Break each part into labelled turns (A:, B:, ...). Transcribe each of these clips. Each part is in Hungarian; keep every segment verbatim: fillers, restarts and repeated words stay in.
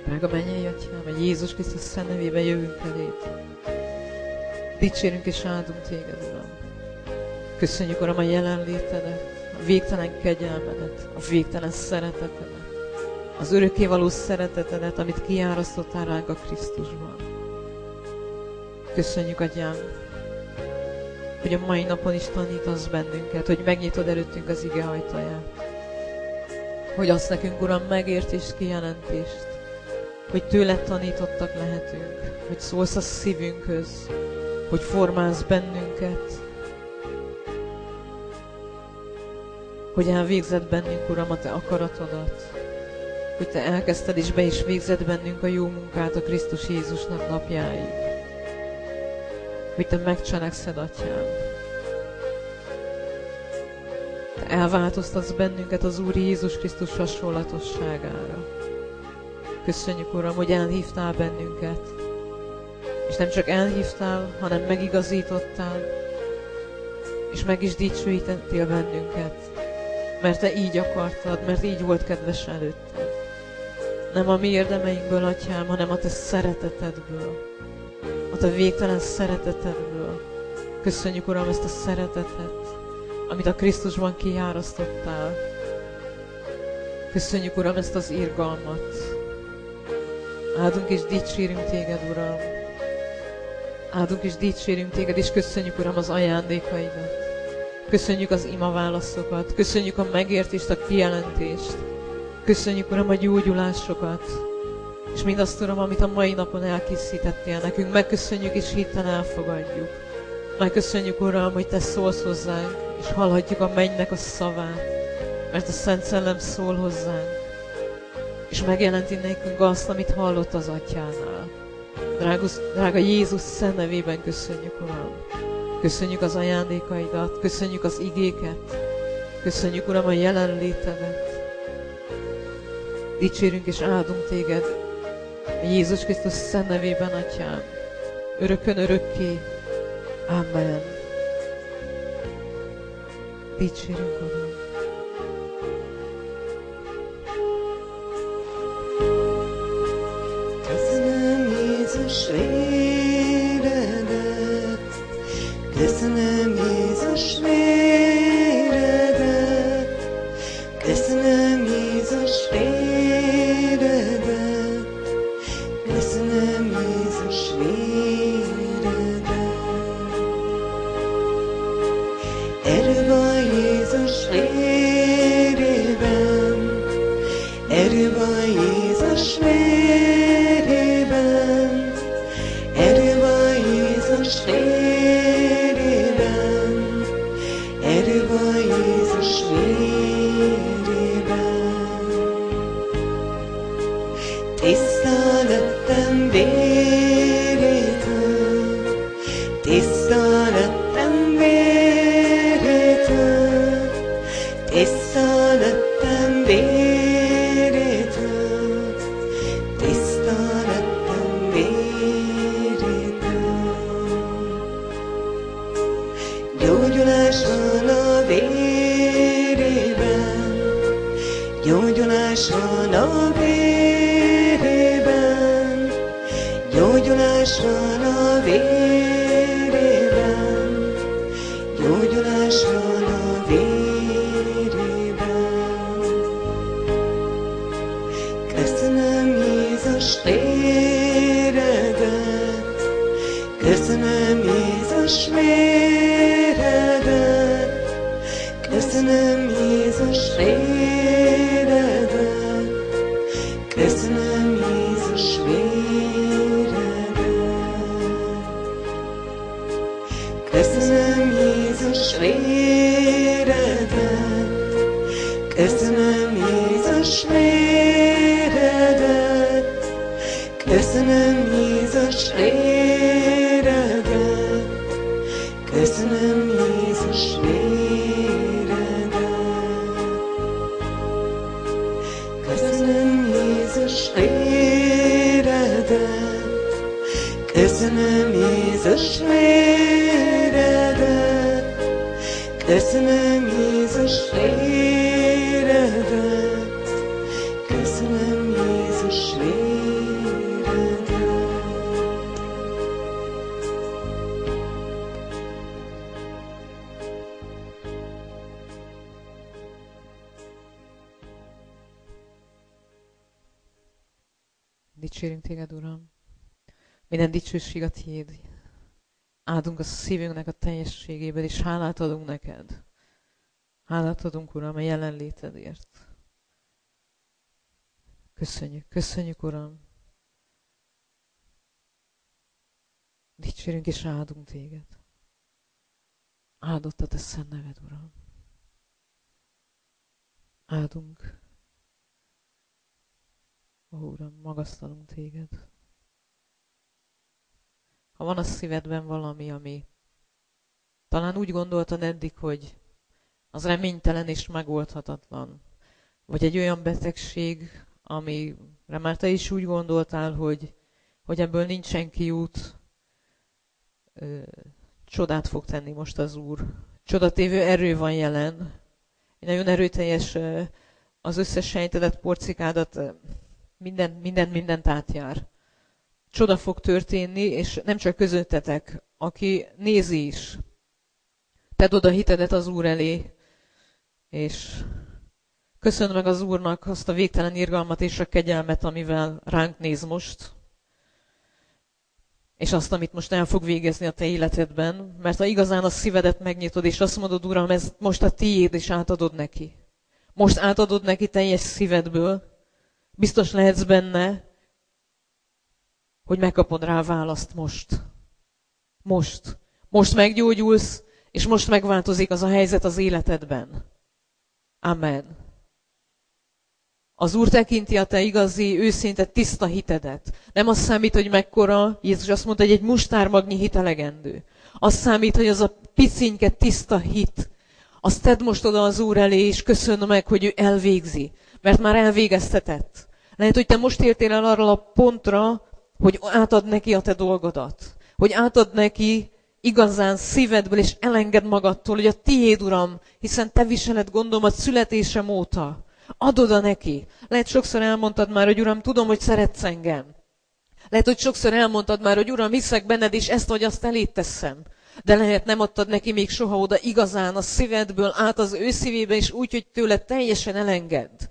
A: Drága mennyei Atyám, hogy Jézus Krisztus szent nevében jövünk eléd. Dicsérünk és áldunk téged, Uram. Köszönjük, Uram, a jelenlétedet, a végtelen kegyelmedet, a végtelen szeretetedet, az örökkévaló szeretetedet, amit kiárasztottál ránk a Krisztusban. Köszönjük, Atyám, hogy a mai napon is tanítasz bennünket, hogy megnyitod előttünk az ige ajtaját. Hogy azt nekünk, Uram, megértést, kijelentést, hogy tőled tanítottak lehetünk, hogy szólsz a szívünkhöz, hogy formálsz bennünket, hogy elvégzed bennünk, Uram, a te akaratodat, hogy te elkezdted és be is végzed bennünk a jó munkát a Krisztus Jézusnak napjáig, hogy te megcselekszed, Atyám. Te elváltoztatsz bennünket az Úr Jézus Krisztus hasonlatosságára. Köszönjük, Uram, hogy elhívtál bennünket, és nem csak elhívtál, hanem megigazítottál, és meg is dicsőítettél bennünket, mert te így akartad, mert így volt kedves előtted. Nem a mi érdemeinkből, Atyám, hanem a te szeretetedből, a te végtelen szeretetedből. Köszönjük, Uram, ezt a szeretetet, amit a Krisztusban kiárasztottál. Köszönjük, Uram, ezt az irgalmat. Áldunk és dicsérünk téged, Uram. Áldunk és dicsérünk téged, és köszönjük, Uram, az ajándékaidat. Köszönjük az imaválaszokat. Köszönjük a megértést, a kijelentést. Köszönjük, Uram, a gyógyulásokat. És mindazt, Uram, amit a mai napon elkészítettél nekünk. Megköszönjük és hittel elfogadjuk. Megköszönjük, Uram, hogy te szólsz hozzánk, és hallhatjuk a mennynek a szavát, mert a Szent Szellem szól hozzánk, és megjelenti nekünk azt, amit hallott az Atyánál. Drágus, drága Jézus szent nevében köszönjük, Uram. Köszönjük az ajándékaidat, köszönjük az igéket, köszönjük, Uram, a jelenlétedet. Dicsérünk és áldunk téged a Jézus Krisztus szent nevében, Atyám, örökön örökké. Amen. Dicsérünk, Uram.
B: Köszönöm Jézus véredet, köszönöm Jézus véredet, köszönöm Jézus véredet, köszönöm Jézus véredet. Erő van Jézus vérében, erő van Jézus vérében, erő van Jézus vérében, erő van Jézus vérében. Tiszta lettem vérétől, tiszta lettem vérétől, tiszta lettem vérétől, tiszta lettem vérétől. Gyógyulás van a vérében, gyógyulás van a vérében, gyógyulás van a vérében, gyógyulás van a vérében. Köszönöm Jézus véredet, köszönöm Jézus véredet, köszönöm Jézus véredet, köszönöm Jézus véredet. Köszönöm Jézus véredet, köszönöm Jézus véredet, köszönöm Jézus véredet, köszönöm Jézus véredet. Köszönöm Jézus véredet, köszönöm Jézus véredet, köszönöm Jézus véredet, köszönöm Jézus véredet.
A: Dicsérünk téged, Uram. Minden dicsőség a tiéd. Áldunk a szívünknek a teljességében, és hálát adunk neked. Hálát adunk, Uram, a jelenlétedért. Köszönjük, köszönjük, Uram. Dicsérünk és áldunk téged. Áldott a te szent neved, Uram. Áldunk. Ó, Uram, magasztalunk téged. Ha van a szívedben valami, ami talán úgy gondoltad eddig, hogy az reménytelen és megoldhatatlan, vagy egy olyan betegség, amire már te is úgy gondoltál, hogy, hogy ebből nincsen kiút, csodát fog tenni most az Úr. Csodatévő erő van jelen. Egy nagyon erőteljes, az összes sejtedet, porcikádat, minden, minden, mindent átjár. Csoda fog történni, és nem csak közöttetek, aki nézi is. Tedd oda hitedet az Úr elé, és köszönd meg az Úrnak azt a végtelen irgalmat és a kegyelmet, amivel ránk néz most, és azt, amit most el fog végezni a te életedben, mert ha igazán a szívedet megnyitod, és azt mondod, Uram, ez most a tiéd, és átadod neki. Most átadod neki teljes szívedből, biztos lehetsz benne, hogy megkapod rá a választ most. Most. Most meggyógyulsz, és most megváltozik az a helyzet az életedben. Amen. Az Úr tekinti a te igazi, őszinte, tiszta hitedet. Nem az számít, hogy mekkora, Jézus azt mondta, hogy egy mustármagnyi hit elegendő. Az számít, hogy az a picinke, tiszta hit, azt tedd most oda az Úr elé, és köszönöm meg, hogy ő elvégzi. Mert már elvégeztetett. Lehet, hogy te most értél el arra a pontra, hogy átad neki a te dolgodat. Hogy átad neki igazán szívedből, és elenged magadtól, hogy a tiéd, Uram, hiszen te viseled gondomat születésem óta. Add oda neki. Lehet sokszor elmondtad már, hogy Uram, tudom, hogy szeretsz engem. Lehet, hogy sokszor elmondtad már, hogy Uram, hiszek benned, és ezt vagy azt elét teszem. De lehet nem adtad neki még soha oda igazán a szívedből át az ő szívébe, és úgy, hogy tőle teljesen elengedd.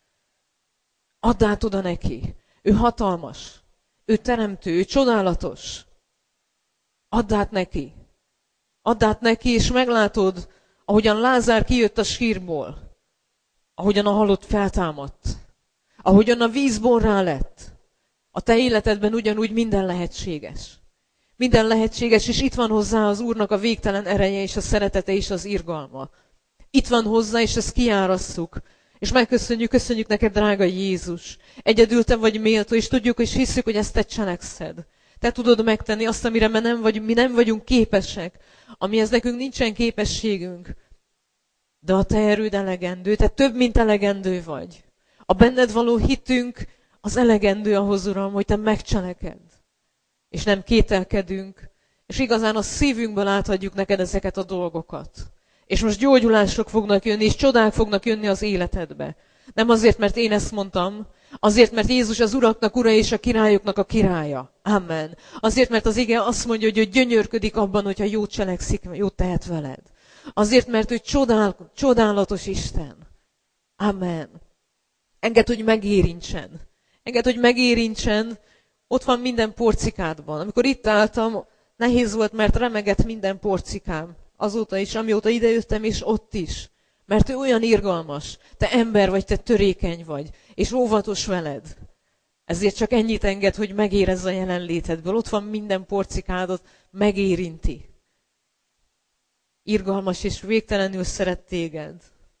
A: Add át oda neki. Ő hatalmas. Ő teremtő, ő csodálatos. Add át neki. Add át neki, és meglátod, ahogyan Lázár kijött a sírból. Ahogyan a halott feltámadt. Ahogyan a víz borrá lett. A te életedben ugyanúgy minden lehetséges. Minden lehetséges, és itt van hozzá az Úrnak a végtelen ereje, és a szeretete, és az irgalma. Itt van hozzá, és ezt kiárasszuk. És megköszönjük, köszönjük neked, drága Jézus. Egyedül te vagy méltó, és tudjuk, és hiszük, hogy ezt te cselekszed. Te tudod megtenni azt, amire mi nem vagyunk, mi nem vagyunk képesek, amihez nekünk nincsen képességünk. De a te erőd elegendő, te több, mint elegendő vagy. A benned való hitünk az elegendő ahhoz, Uram, hogy te megcselekedd. És nem kételkedünk, és igazán a szívünkből átadjuk neked ezeket a dolgokat. És most gyógyulások fognak jönni, és csodák fognak jönni az életedbe. Nem azért, mert én ezt mondtam, azért, mert Jézus az uraknak ura és a királyoknak a királya. Amen. Azért, mert az ige azt mondja, hogy ő gyönyörködik abban, hogyha jót cselekszik, jót tehet veled. Azért, mert ő csodál, csodálatos Isten. Amen. Engedd, hogy megérintsen. Engedd, hogy megérintsen. Ott van minden porcikádban. Amikor itt álltam, nehéz volt, mert remegett minden porcikám. Azóta is, amióta idejöttem, és ott is. Mert ő olyan irgalmas. Te ember vagy, te törékeny vagy. És óvatos veled. Ezért csak ennyit enged, hogy megérezz a jelenlétedből. Ott van minden porcikádot, megérinti. Irgalmas és végtelenül szeret téged.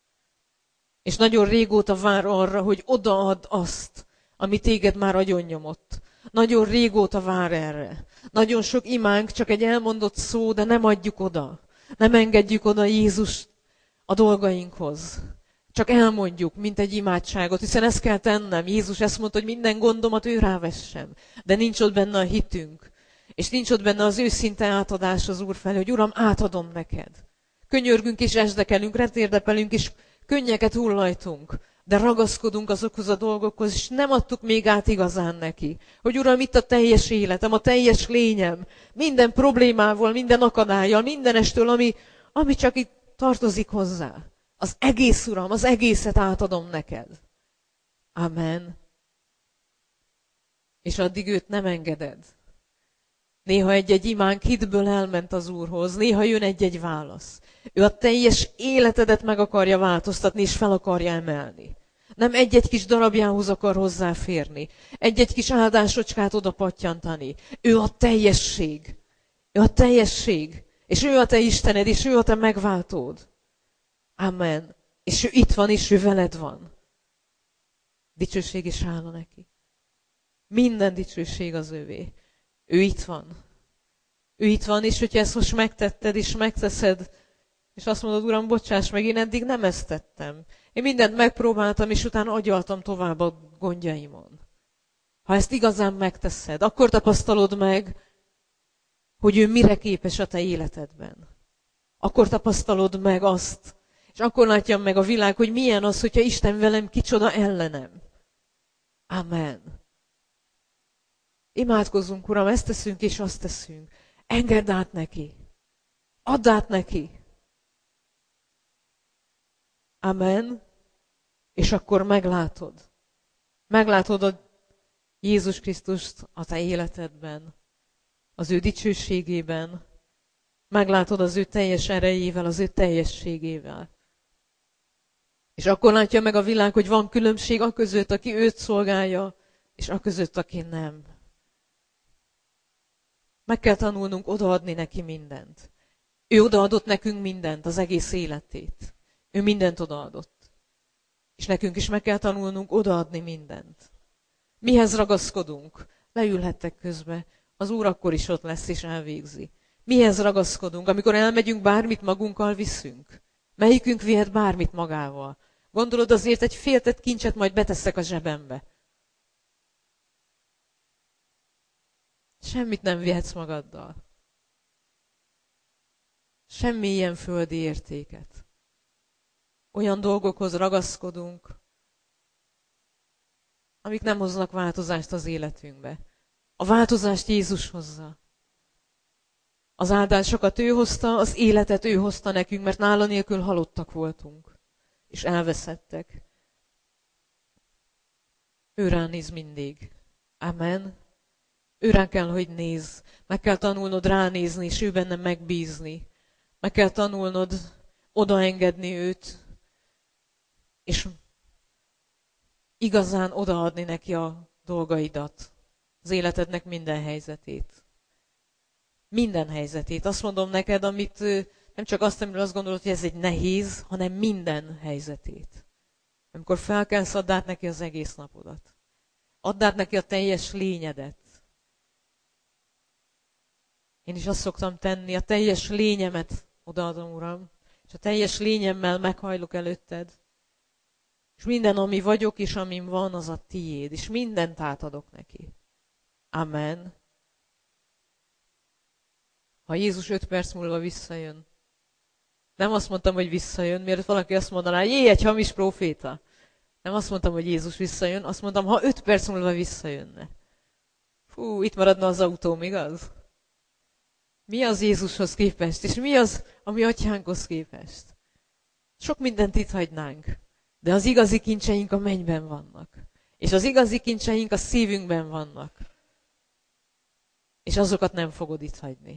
A: És nagyon régóta vár arra, hogy odaadd azt, ami téged már agyonnyomott. Nagyon régóta vár erre. Nagyon sok imánk, csak egy elmondott szó, de nem adjuk oda. Nem engedjük oda Jézus a dolgainkhoz. Csak elmondjuk, mint egy imádságot, hiszen ezt kell tennem. Jézus ezt mondta, hogy minden gondomat ő rávessem. De nincs ott benne a hitünk. És nincs ott benne az őszinte átadás az Úr felé, hogy Uram, átadom neked. Könyörgünk és esdekelünk, retérdepelünk, és könnyeket hullajtunk. De ragaszkodunk azokhoz a dolgokhoz, és nem adtuk még át igazán neki. Hogy Uram, itt a teljes életem, a teljes lényem, minden problémával, minden akadályjal, mindenestől, ami, ami csak itt tartozik hozzá. Az egész, Uram, az egészet átadom neked. Amen. és addig őt nem engeded. Néha egy-egy imánk hitből elment az Úrhoz, néha jön egy-egy válasz. Ő a teljes életedet meg akarja változtatni, és fel akarja emelni. Nem egy-egy kis darabjához akar hozzáférni, egy-egy kis áldásocskát oda pattyantani. Ő a teljesség. Ő a teljesség. És ő a te Istened, és ő a te megváltód. Amen. És ő itt van, és ő veled van. Dicsőség is hála neki. Minden dicsőség az övé. Ő itt van. Ő itt van, és hogyha ezt most megtetted, és megteszed, és azt mondod, Uram, bocsáss meg, én eddig nem ezt tettem. Én mindent megpróbáltam, és utána agyaltam tovább a gondjaimon. Ha ezt igazán megteszed, akkor tapasztalod meg, hogy ő mire képes a te életedben. Akkor tapasztalod meg azt, és akkor látja meg a világ, hogy milyen az, hogyha Isten velem, kicsoda ellenem. Amen. Imádkozzunk, Uram, ezt teszünk, és azt teszünk. Engedd át neki. Add át neki. Amen. És akkor meglátod. Meglátod a Jézus Krisztust a te életedben, az ő dicsőségében. Meglátod az ő teljes erejével, az ő teljességével. És akkor látja meg a világ, hogy van különbség a között, aki őt szolgálja, és a között, aki nem. Meg kell tanulnunk odaadni neki mindent. Ő odaadott nekünk mindent, az egész életét. Ő mindent odaadott. És nekünk is meg kell tanulnunk odaadni mindent. Mihez ragaszkodunk? Leülhettek közbe. Az Úr akkor is ott lesz és elvégzi. Mihez ragaszkodunk? Amikor elmegyünk, bármit magunkkal viszünk? Melyikünk vihet bármit magával? Gondolod, azért egy féltett kincset majd beteszek a zsebembe? Semmit nem vihetsz magaddal. Semmi ilyen földi értéket. Olyan dolgokhoz ragaszkodunk, amik nem hoznak változást az életünkbe. A változást Jézus hozza. Az áldásokat ő hozta, az életet ő hozta nekünk, mert nála nélkül halottak voltunk, és elveszettek. Ő ránéz mindig. Amen. Ő rá kell, hogy nézz. Meg kell tanulnod ránézni, és ő benne megbízni. Meg kell tanulnod odaengedni őt, és igazán odaadni neki a dolgaidat, az életednek minden helyzetét. Minden helyzetét. Azt mondom neked, amit nem csak azt, amiről azt gondolod, hogy ez egy nehéz, hanem minden helyzetét. Amikor felkelsz, add át neki az egész napodat. Add át neki a teljes lényedet. Én is azt szoktam tenni, a teljes lényemet odaadom, Uram, és a teljes lényemmel meghajlok előtted. És minden, ami vagyok, és amin van, az a tiéd, és mindent átadok neki. Amen. Ha Jézus öt perc múlva visszajön, nem azt mondtam, hogy visszajön, mert valaki azt mondaná, jé, egy hamis próféta. Nem azt mondtam, hogy Jézus visszajön, azt mondtam, ha öt perc múlva visszajönne. Fú, itt maradna az autóm, igaz? Mi az Jézushoz képest, és mi az a mi atyánkhoz képest? Sok mindent itt hagynánk, de az igazi kincseink a mennyben vannak. És az igazi kincseink a szívünkben vannak. És azokat nem fogod itt hagyni.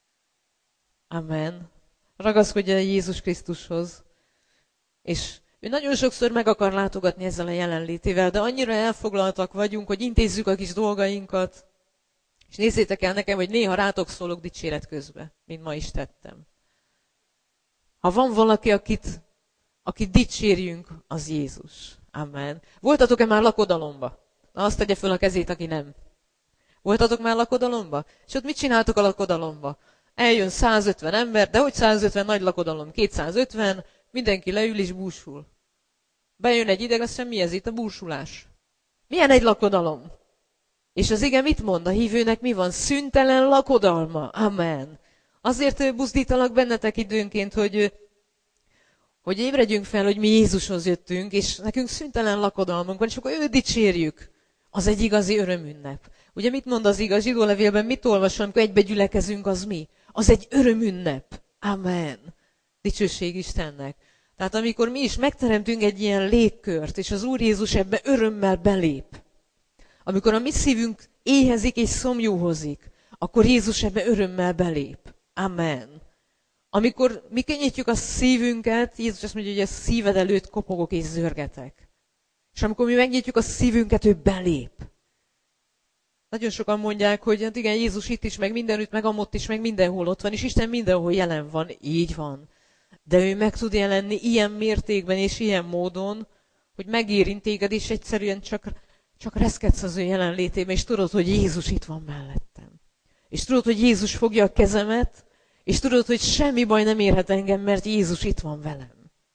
A: Amen. Ragaszkodj el Jézus Krisztushoz. És ő nagyon sokszor meg akar látogatni ezzel a jelenlétével, de annyira elfoglaltak vagyunk, hogy intézzük a kis dolgainkat. És nézzétek el nekem, hogy néha rátok szólok dicséret közben, mint ma is tettem. Ha van valaki, akit, akit dicsérjünk, az Jézus. Amen. Voltatok-e már lakodalomba? Na, azt tegye föl a kezét, aki nem. Voltatok már lakodalomba? És ott mit csináltok a lakodalomba? Eljön százötven ember, de hogy százötven nagy lakodalom? kétszázötven, mindenki leül és búsul. Bejön egy ideg, azt mondja, mi ez itt a búsulás? Milyen egy lakodalom? És az ige mit mond? A hívőnek mi van? Szüntelen lakodalma. Amen. Azért buzdítalak bennetek időnként, hogy, hogy ébredjünk fel, hogy mi Jézushoz jöttünk, és nekünk szüntelen lakodalmunk van, és akkor őt dicsérjük. Az egy igazi örömünnep. Ugye mit mond az ige? A zsidó levélben mit olvasom, amikor egybe gyülekezünk, az mi? Az egy örömünnep. Amen. Dicsőség Istennek. Tehát amikor mi is megteremtünk egy ilyen légkört, és az Úr Jézus ebbe örömmel belép, Amikor a mi szívünk éhezik és szomjúhozik, akkor Jézus ebbe örömmel belép. Amen. Amikor mi kinyitjuk a szívünket, Jézus azt mondja, hogy a szíved előtt kopogok és zörgetek. És amikor mi megnyitjuk a szívünket, ő belép. Nagyon sokan mondják, hogy hát igen, Jézus itt is, meg mindenütt, meg amott is, meg mindenhol ott van, és Isten mindenhol jelen van. Így van. De ő meg tud jelenni ilyen mértékben és ilyen módon, hogy megérint téged, és egyszerűen csak, csak reszkedsz az ő jelenlétében, és tudod, hogy Jézus itt van mellettem. És tudod, hogy Jézus fogja a kezemet, és tudod, hogy semmi baj nem érhet engem, mert Jézus itt van velem.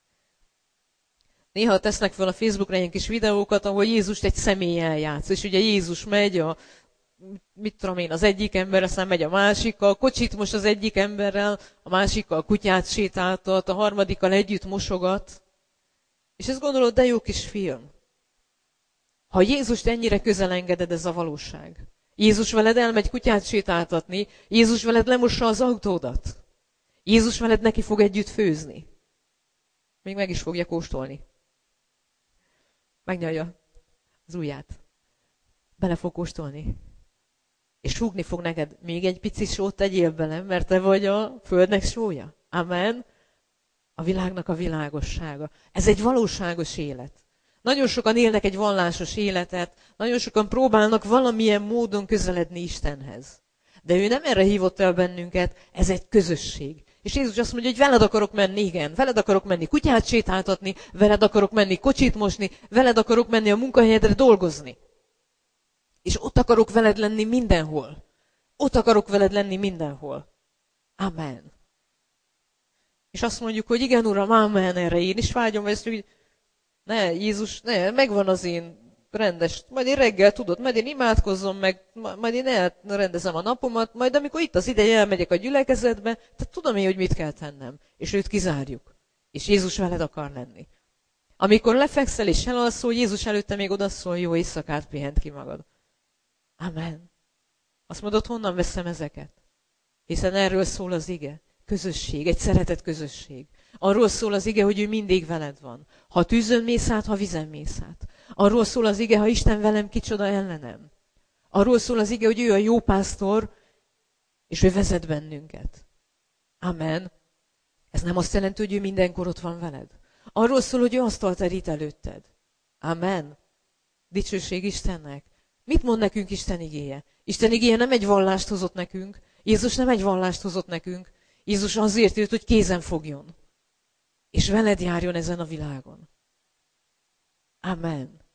A: Néha tesznek fel a Facebookra ilyen kis videókat, ahol Jézust egy személlyel játsz, és ugye Jézus megy, a, mit tudom én, az egyik ember, aztán megy a másikkal, kocsit most az egyik emberrel, a másikkal kutyát sétáltat, a harmadikkal együtt mosogat. És ezt gondolod, de jó kis film. Ha Jézust ennyire közel engeded, ez a valóság. Jézus veled elmegy kutyát sétáltatni, Jézus veled lemossa az autódat. Jézus veled neki fog együtt főzni. Még meg is fogja kóstolni. Megnyalja az ujját. Bele fog kóstolni. És súgni fog neked, még egy pici sót tegyél bele, mert te vagy a földnek sója. Amen. A világnak a világossága. Ez egy valóságos élet. Nagyon sokan élnek egy vallásos életet, nagyon sokan próbálnak valamilyen módon közeledni Istenhez. De ő nem erre hívott el bennünket, ez egy közösség. És Jézus azt mondja, hogy veled akarok menni, igen, veled akarok menni kutyát sétáltatni, veled akarok menni kocsit mosni, veled akarok menni a munkahelyedre dolgozni. És ott akarok veled lenni mindenhol. Ott akarok veled lenni mindenhol. Amen. És azt mondjuk, hogy igen, Uram, amen, erre én is vágyom, vagy ezt mondjuk, hogy ne, Jézus, ne, megvan az én rendes, majd én reggel tudod, majd én imádkozzom meg, majd én elrendezem a napomat, majd amikor itt az ideje, elmegyek a gyülekezetbe, tehát tudom én, hogy mit kell tennem. És őt kizárjuk. És Jézus veled akar lenni. Amikor lefekszel és elalszol, Jézus előtte még odaszól, jó éjszakát, pihent ki magad. Amen. Azt mondod, honnan veszem ezeket? Hiszen erről szól az ige. Közösség, egy szeretett közösség. Arról szól az ige, hogy ő mindig veled van. Ha tűzön mész át, ha vizen mész át. Arról szól az ige, ha Isten velem, kicsoda ellenem. Arról szól az ige, hogy ő a jó pásztor, és ő vezet bennünket. Amen. Ez nem azt jelenti, hogy ő mindenkor ott van veled. Arról szól, hogy ő asztalt terít előtted. Amen. Dicsőség Istennek. Mit mond nekünk Isten igéje? Isten igéje nem egy vallást hozott nekünk. Jézus nem egy vallást hozott nekünk. Jézus azért jött, hogy kézen fogjon. És veled járjon ezen a világon. Amen.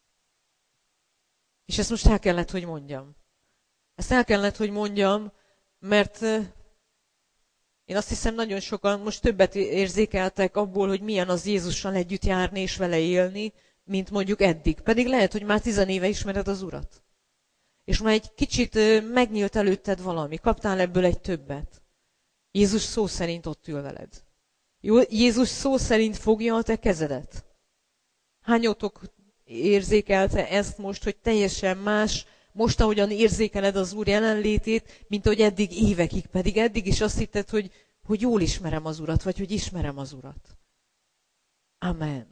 A: És ezt most el kellett, hogy mondjam. Ezt el kellett, hogy mondjam, mert én azt hiszem, nagyon sokan most többet érzékeltek abból, hogy milyen az Jézussal együtt járni és vele élni, mint mondjuk eddig. Pedig lehet, hogy már tizenéve ismered az Urat. És már egy kicsit megnyílt előtted valami, kaptál ebből egy többet. Jézus szó szerint ott ül veled. Jézus szó szerint fogja a te kezedet. Hányotok érzékelte ezt most, hogy teljesen más, most ahogyan érzékeled az Úr jelenlétét, mint ahogy eddig évekig, pedig eddig is azt hitted, hogy, hogy jól ismerem az Urat, vagy hogy ismerem az Urat. Amen.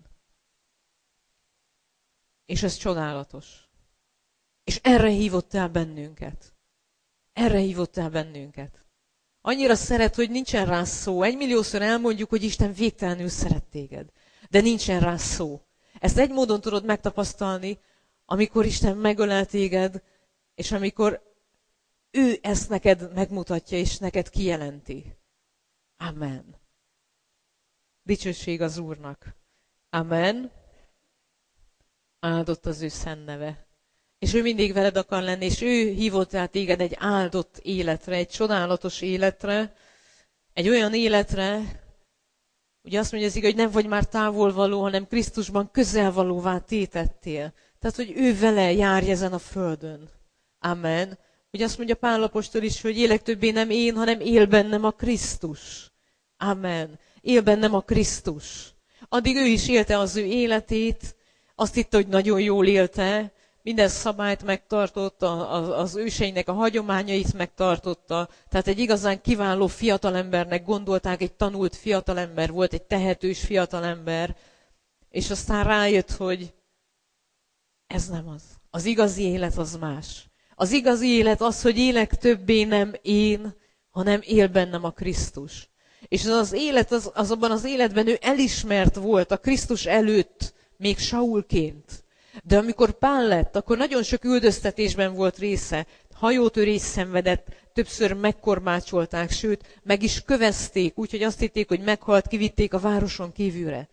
A: És ez csodálatos. És erre hívott el bennünket. Erre hívott el bennünket. Annyira szeret, hogy nincsen rá szó. Egymilliószor elmondjuk, hogy Isten végtelenül szeret téged. De nincsen rá szó. Ezt egy módon tudod megtapasztalni, amikor Isten megölel téged, és amikor ő ezt neked megmutatja, és neked kijelenti. Amen. Dicsőség az Úrnak. Amen. Áldott az ő szent neve. És ő mindig veled akar lenni, és ő hívott el téged egy áldott életre, egy csodálatos életre, egy olyan életre, ugye azt mondja az ige, hogy nem vagy már távolvaló, hanem Krisztusban közelvalóvá tétettél. Tehát, hogy ő vele járj ezen a földön. Amen. Ugye azt mondja Pál apostol is, hogy élek többé nem én, hanem él bennem a Krisztus. Amen. Él bennem a Krisztus. Addig ő is élte az ő életét, azt hitte, hogy nagyon jól élte, minden szabályt megtartotta, az őseinek a hagyományait megtartotta. Tehát egy igazán kiváló fiatalembernek gondolták, egy tanult fiatalember volt, egy tehetős fiatalember. És aztán rájött, hogy ez nem az. Az igazi élet az más. Az igazi élet az, hogy élek többé nem én, hanem él bennem a Krisztus. És az, az élet, az, az abban az életben ő elismert volt a Krisztus előtt, még Saulként. De amikor Pál lett, akkor nagyon sok üldöztetésben volt része. Hajótörés szenvedett, többször megkorbácsolták, sőt, meg is kövezték, úgyhogy azt hitték, hogy meghalt, kivitték a városon kívülre.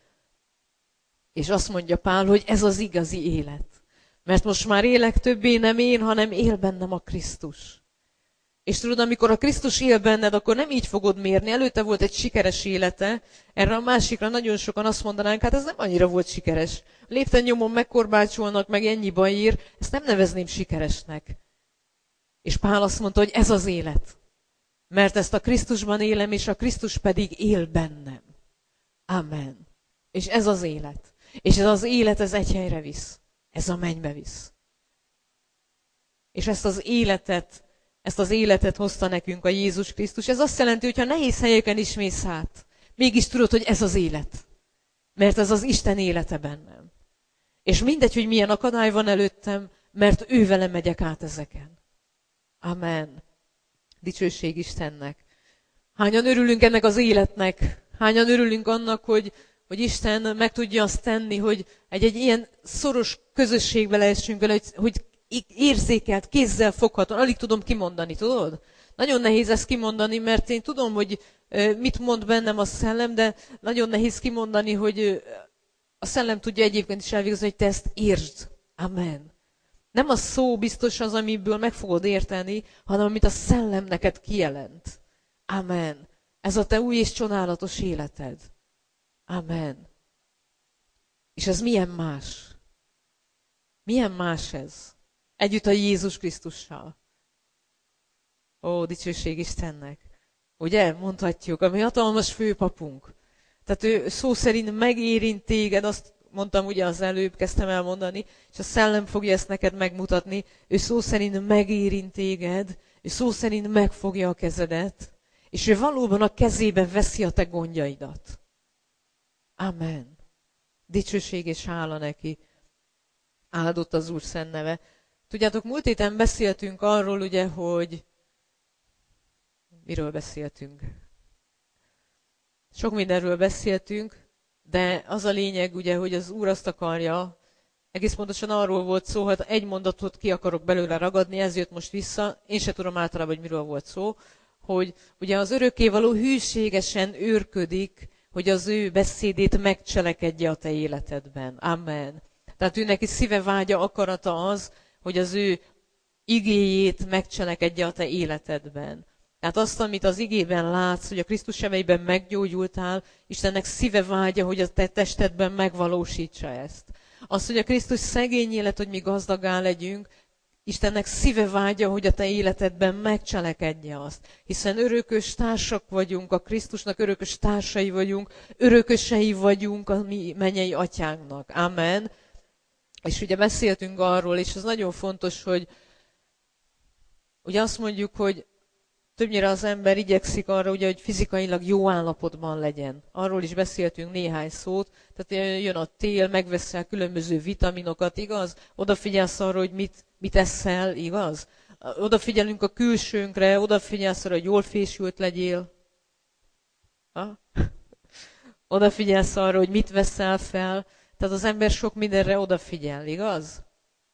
A: És azt mondja Pál, hogy ez az igazi élet. Mert most már élek többé nem én, hanem él bennem a Krisztus. És tudod, amikor a Krisztus él benned, akkor nem így fogod mérni. Előtte volt egy sikeres élete, erre a másikra nagyon sokan azt mondanánk, hát ez nem annyira volt sikeres. Lépten nyomon megkorbácsolnak, meg ennyi baj ír, ezt nem nevezném sikeresnek. És Pál azt mondta, hogy ez az élet. Mert ezt a Krisztusban élem, és a Krisztus pedig él bennem. Amen. És ez az élet. És ez az élet, ez egy helyre visz. Ez a mennybe visz. És ezt az életet, ezt az életet hozta nekünk a Jézus Krisztus. Ez azt jelenti, hogy ha nehéz helyeken is mész át, mégis tudod, hogy ez az élet. Mert ez az Isten élete bennem. És mindegy, hogy milyen akadály van előttem, mert ő vele megyek át ezeken. Amen. Dicsőség Istennek. Hányan örülünk ennek az életnek? Hányan örülünk annak, hogy, hogy Isten meg tudja azt tenni, hogy egy, egy ilyen szoros közösségbe lehessünk vele, hogy, hogy érzékelt, kézzel foghatóan, alig tudom kimondani, tudod? Nagyon nehéz ezt kimondani, mert én tudom, hogy mit mond bennem a szellem, de nagyon nehéz kimondani, hogy a szellem tudja egyébként is elvégezni, hogy te ezt értsd. Amen. Nem a szó biztos az, amiből meg fogod érteni, hanem amit a szellem neked kijelent. Amen. Ez a te új és csodálatos életed. Amen. És ez milyen más? Milyen más ez? Együtt a Jézus Krisztussal. Ó, dicsőség Istennek. Ugye, mondhatjuk, a mi hatalmas főpapunk. Tehát ő szó szerint megérint téged, azt mondtam ugye az előbb, kezdtem elmondani, és a szellem fogja ezt neked megmutatni. Ő szó szerint megérint téged, ő szó szerint megfogja a kezedet, és ő valóban a kezébe veszi a te gondjaidat. Amen. Dicsőség és hála neki. Áldott az Úr szent neve. Tudjátok, múlt héten beszéltünk arról, ugye, hogy miről beszéltünk? Sok mindenről beszéltünk, de az a lényeg, ugye, hogy az Úr azt akarja, egész pontosan arról volt szó, hát egy mondatot ki akarok belőle ragadni, ez jött most vissza, én se tudom általában, hogy miről volt szó, hogy ugye az örökkévaló hűségesen őrködik, hogy az ő beszédét megcselekedje a te életedben. Amen. Tehát ő neki szíve vágya, akarata az, hogy az ő igéjét megcselekedje a te életedben. Tehát azt, amit az igében látsz, hogy a Krisztus sebeiben meggyógyultál, Istennek szíve vágya, hogy a te testedben megvalósítsa ezt. Az, hogy a Krisztus szegény élet, hogy mi gazdagá legyünk, Istennek szíve vágya, hogy a te életedben megcselekedje azt. Hiszen örökös társak vagyunk, a Krisztusnak örökös társai vagyunk, örökösei vagyunk a mi mennyei atyánknak. Amen. És ugye beszéltünk arról, és ez nagyon fontos, hogy ugye azt mondjuk, hogy többnyire az ember igyekszik arra, ugye, hogy fizikailag jó állapotban legyen. Arról is beszéltünk néhány szót. Tehát jön a tél, megveszel különböző vitaminokat, igaz? Odafigyelsz arra, hogy mit, mit eszel, igaz? Odafigyelünk a külsőnkre, odafigyelsz arra, hogy jól fésült legyél. Ha? Odafigyelsz arra, hogy mit veszel fel. Tehát az ember sok mindenre odafigyel, igaz?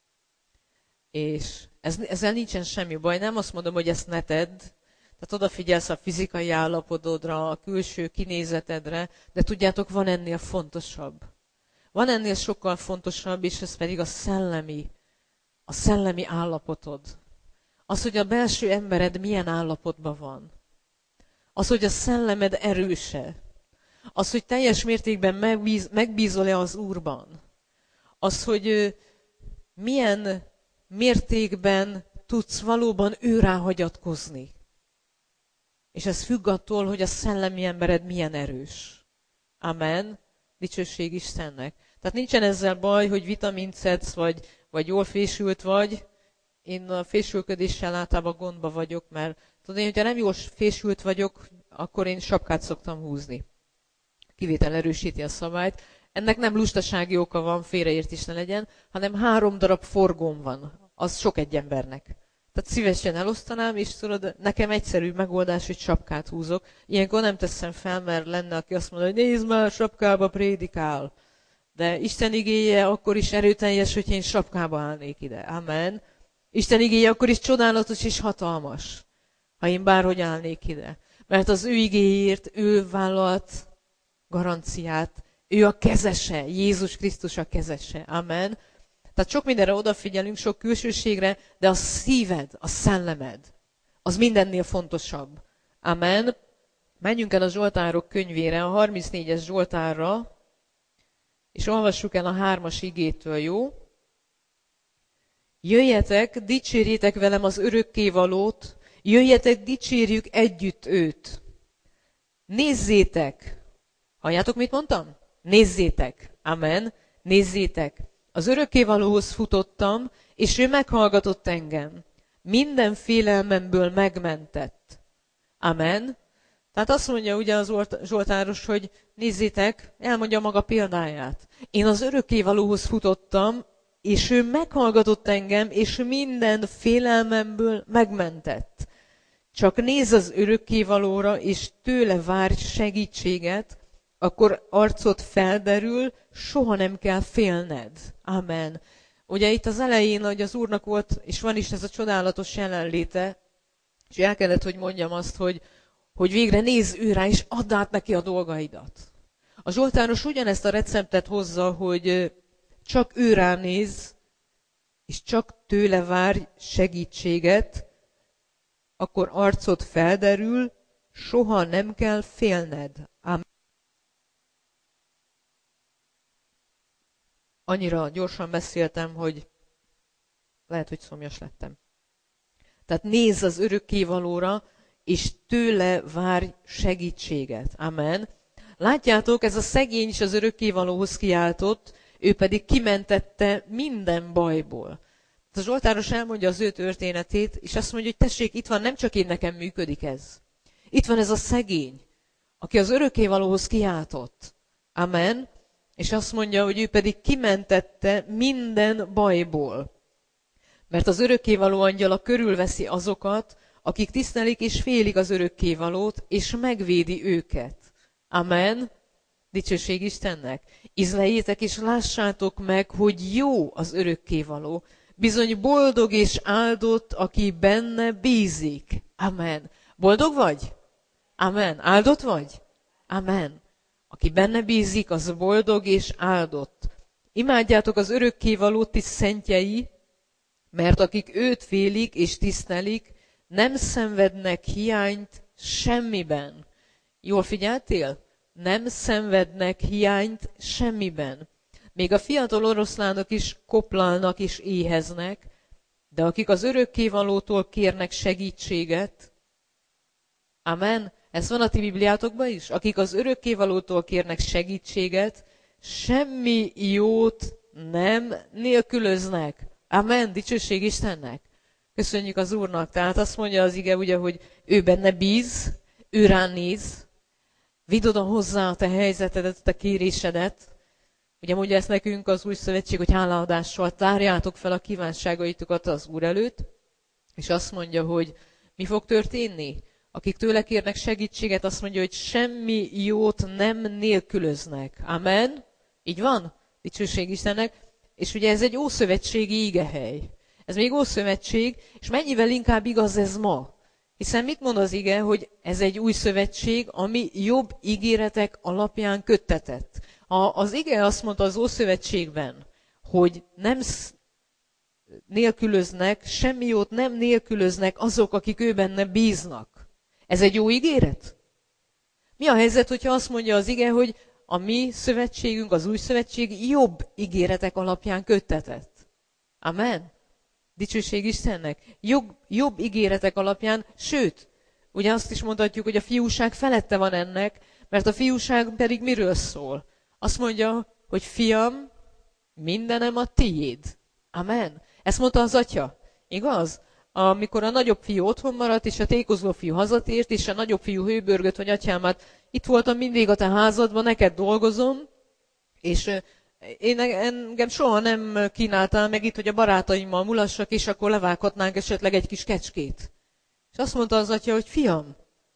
A: És ez, ezzel nincsen semmi baj. Nem azt mondom, hogy ezt ne tedd. Tehát odafigyelsz a fizikai állapotodra, a külső kinézetedre, de tudjátok, van ennél fontosabb. Van ennél sokkal fontosabb, és ez pedig a szellemi, a szellemi állapotod. Az, hogy a belső embered milyen állapotban van. Az, hogy a szellemed erőse. Az, hogy teljes mértékben megbíz, megbízol-e az Úrban. Az, hogy milyen mértékben tudsz valóban őrá hagyatkozni. És ez függ attól, hogy a szellemi embered milyen erős. Amen. Dicsőség Istennek. Tehát nincsen ezzel baj, hogy vitamint szedsz, vagy, vagy jól fésült vagy. Én a fésülködéssel általában gondba vagyok, mert tudod, én, hogyha nem jól fésült vagyok, akkor én sapkát szoktam húzni. Kivétel erősíti a szabályt. ennek nem lustasági oka van, félreértés ne legyen, hanem három darab forgóm van. Az sok egy embernek. Tehát szívesen elosztanám, és tudod, nekem egyszerű megoldás, hogy sapkát húzok. Ilyenkor nem teszem fel, mert lenne, aki azt mondja, hogy nézd már, sapkába prédikál. De Isten igéje akkor is erőteljes, hogy én sapkába állnék ide. Amen. Isten igéje akkor is csodálatos és hatalmas, ha én bárhogy állnék ide. Mert az ő igéért ő vállalt garanciát, ő a kezese, Jézus Krisztus a kezese. Amen. Tehát sok mindenre odafigyelünk, sok külsőségre, de a szíved, a szellemed, az mindennél fontosabb. Amen. Menjünk el a Zsoltárok könyvére, a harmincnégyes Zsoltárra, és olvassuk el a hármas igétől, jó? Jöjjetek, dicsérjétek velem az örökkévalót, jöjjetek, dicsérjük együtt őt. Nézzétek! Halljátok, mit mondtam? Nézzétek! Amen. Nézzétek! Az örökkévalóhoz futottam, és ő meghallgatott engem. Minden félelmemből megmentett. Amen. Tehát azt mondja ugye az Zsoltáros, hogy nézzétek, elmondja maga példáját. Én az örökkévalóhoz futottam, és ő meghallgatott engem, és minden félelmemből megmentett. Csak nézz az örökkévalóra, és tőle várj segítséget, akkor arcod felderül, soha nem kell félned. Amen. Ugye itt az elején, hogy az Úrnak volt, és van is ez a csodálatos jelenléte, és el kellett, hogy mondjam azt, hogy, hogy végre nézz ő rá, és add át neki a dolgaidat. A Zsoltáros ugyanezt a receptet hozza, hogy csak ő rá néz, és csak tőle várj segítséget, akkor arcod felderül, soha nem kell félned. Amen. Annyira gyorsan beszéltem, hogy lehet, hogy szomjas lettem. Tehát nézz az örökkévalóra, és tőle várj segítséget. Amen. Látjátok, ez a szegény is az örökkévalóhoz kiáltott, ő pedig kimentette minden bajból. A Zsoltáros elmondja az ő történetét, és azt mondja, hogy tessék, itt van, nem csak én nekem működik ez. Itt van ez a szegény, aki az örökkévalóhoz kiáltott. Amen. És azt mondja, hogy ő pedig kimentette minden bajból. Mert az örökkévaló angyala körülveszi azokat, akik tisztelik és félik az örökkévalót, és megvédi őket. Amen. Dicsőség Istennek. Izleljétek és lássátok meg, hogy jó az örökkévaló. Bizony boldog és áldott, aki benne bízik. Amen. Boldog vagy? Amen. Áldott vagy? Amen. Aki benne bízik, az boldog és áldott. Imádjátok az örökkévalót, ti szentjei, mert akik őt félik és tisztelik, nem szenvednek hiányt semmiben. Jól figyeltél? Nem szenvednek hiányt semmiben. Még a fiatal oroszlánok is koplalnak és éheznek, de akik az örökkévalótól kérnek segítséget, amen, ez van a ti Bibliátokban is? Akik az örökkévalótól kérnek segítséget, semmi jót nem nélkülöznek. Amen, dicsőség Istennek. Köszönjük az Úrnak. Tehát azt mondja az ige, ugye, hogy ő benne bíz, ő rá néz, vidd oda hozzá a te helyzetedet, a te kérésedet. Ugye mondja ezt nekünk az új szövetség, hogy hálaadással tárjátok fel a kívánságaitokat az Úr előtt, és azt mondja, hogy mi fog történni? Akik tőle kérnek segítséget, azt mondja, hogy semmi jót nem nélkülöznek. Amen? Így van? Dicsőség Istennek. És ugye ez egy ószövetségi igehely. Ez még ószövetség, és mennyivel inkább igaz ez ma? Hiszen mit mond az ige, hogy ez egy új szövetség, ami jobb ígéretek alapján köttetett. Ha az ige azt mondta az Ószövetségben, hogy nem nélkülöznek, semmi jót nem nélkülöznek azok, akik ő benne bíznak. Ez egy jó ígéret? Mi a helyzet, hogyha azt mondja az ige, hogy a mi szövetségünk, az új szövetség jobb ígéretek alapján köttetett? Amen. Dicsőség Istennek. Jobb, jobb ígéretek alapján, sőt, ugye azt is mondhatjuk, hogy a fiúság felette van ennek, mert a fiúság pedig miről szól? Azt mondja, hogy fiam, mindenem a tiéd. Amen. Ezt mondta az atya. Igaz? Amikor a nagyobb fiú otthon maradt, és a tékozló fiú hazatért, és a nagyobb fiú hőbörgött, hogy atyám, hát itt voltam mindig a te házadban, neked dolgozom, És én engem soha nem kínáltál meg itt, hogy a barátaimmal mulassak, és akkor levághatnánk esetleg egy kis kecskét. És azt mondta az atya, hogy fiam,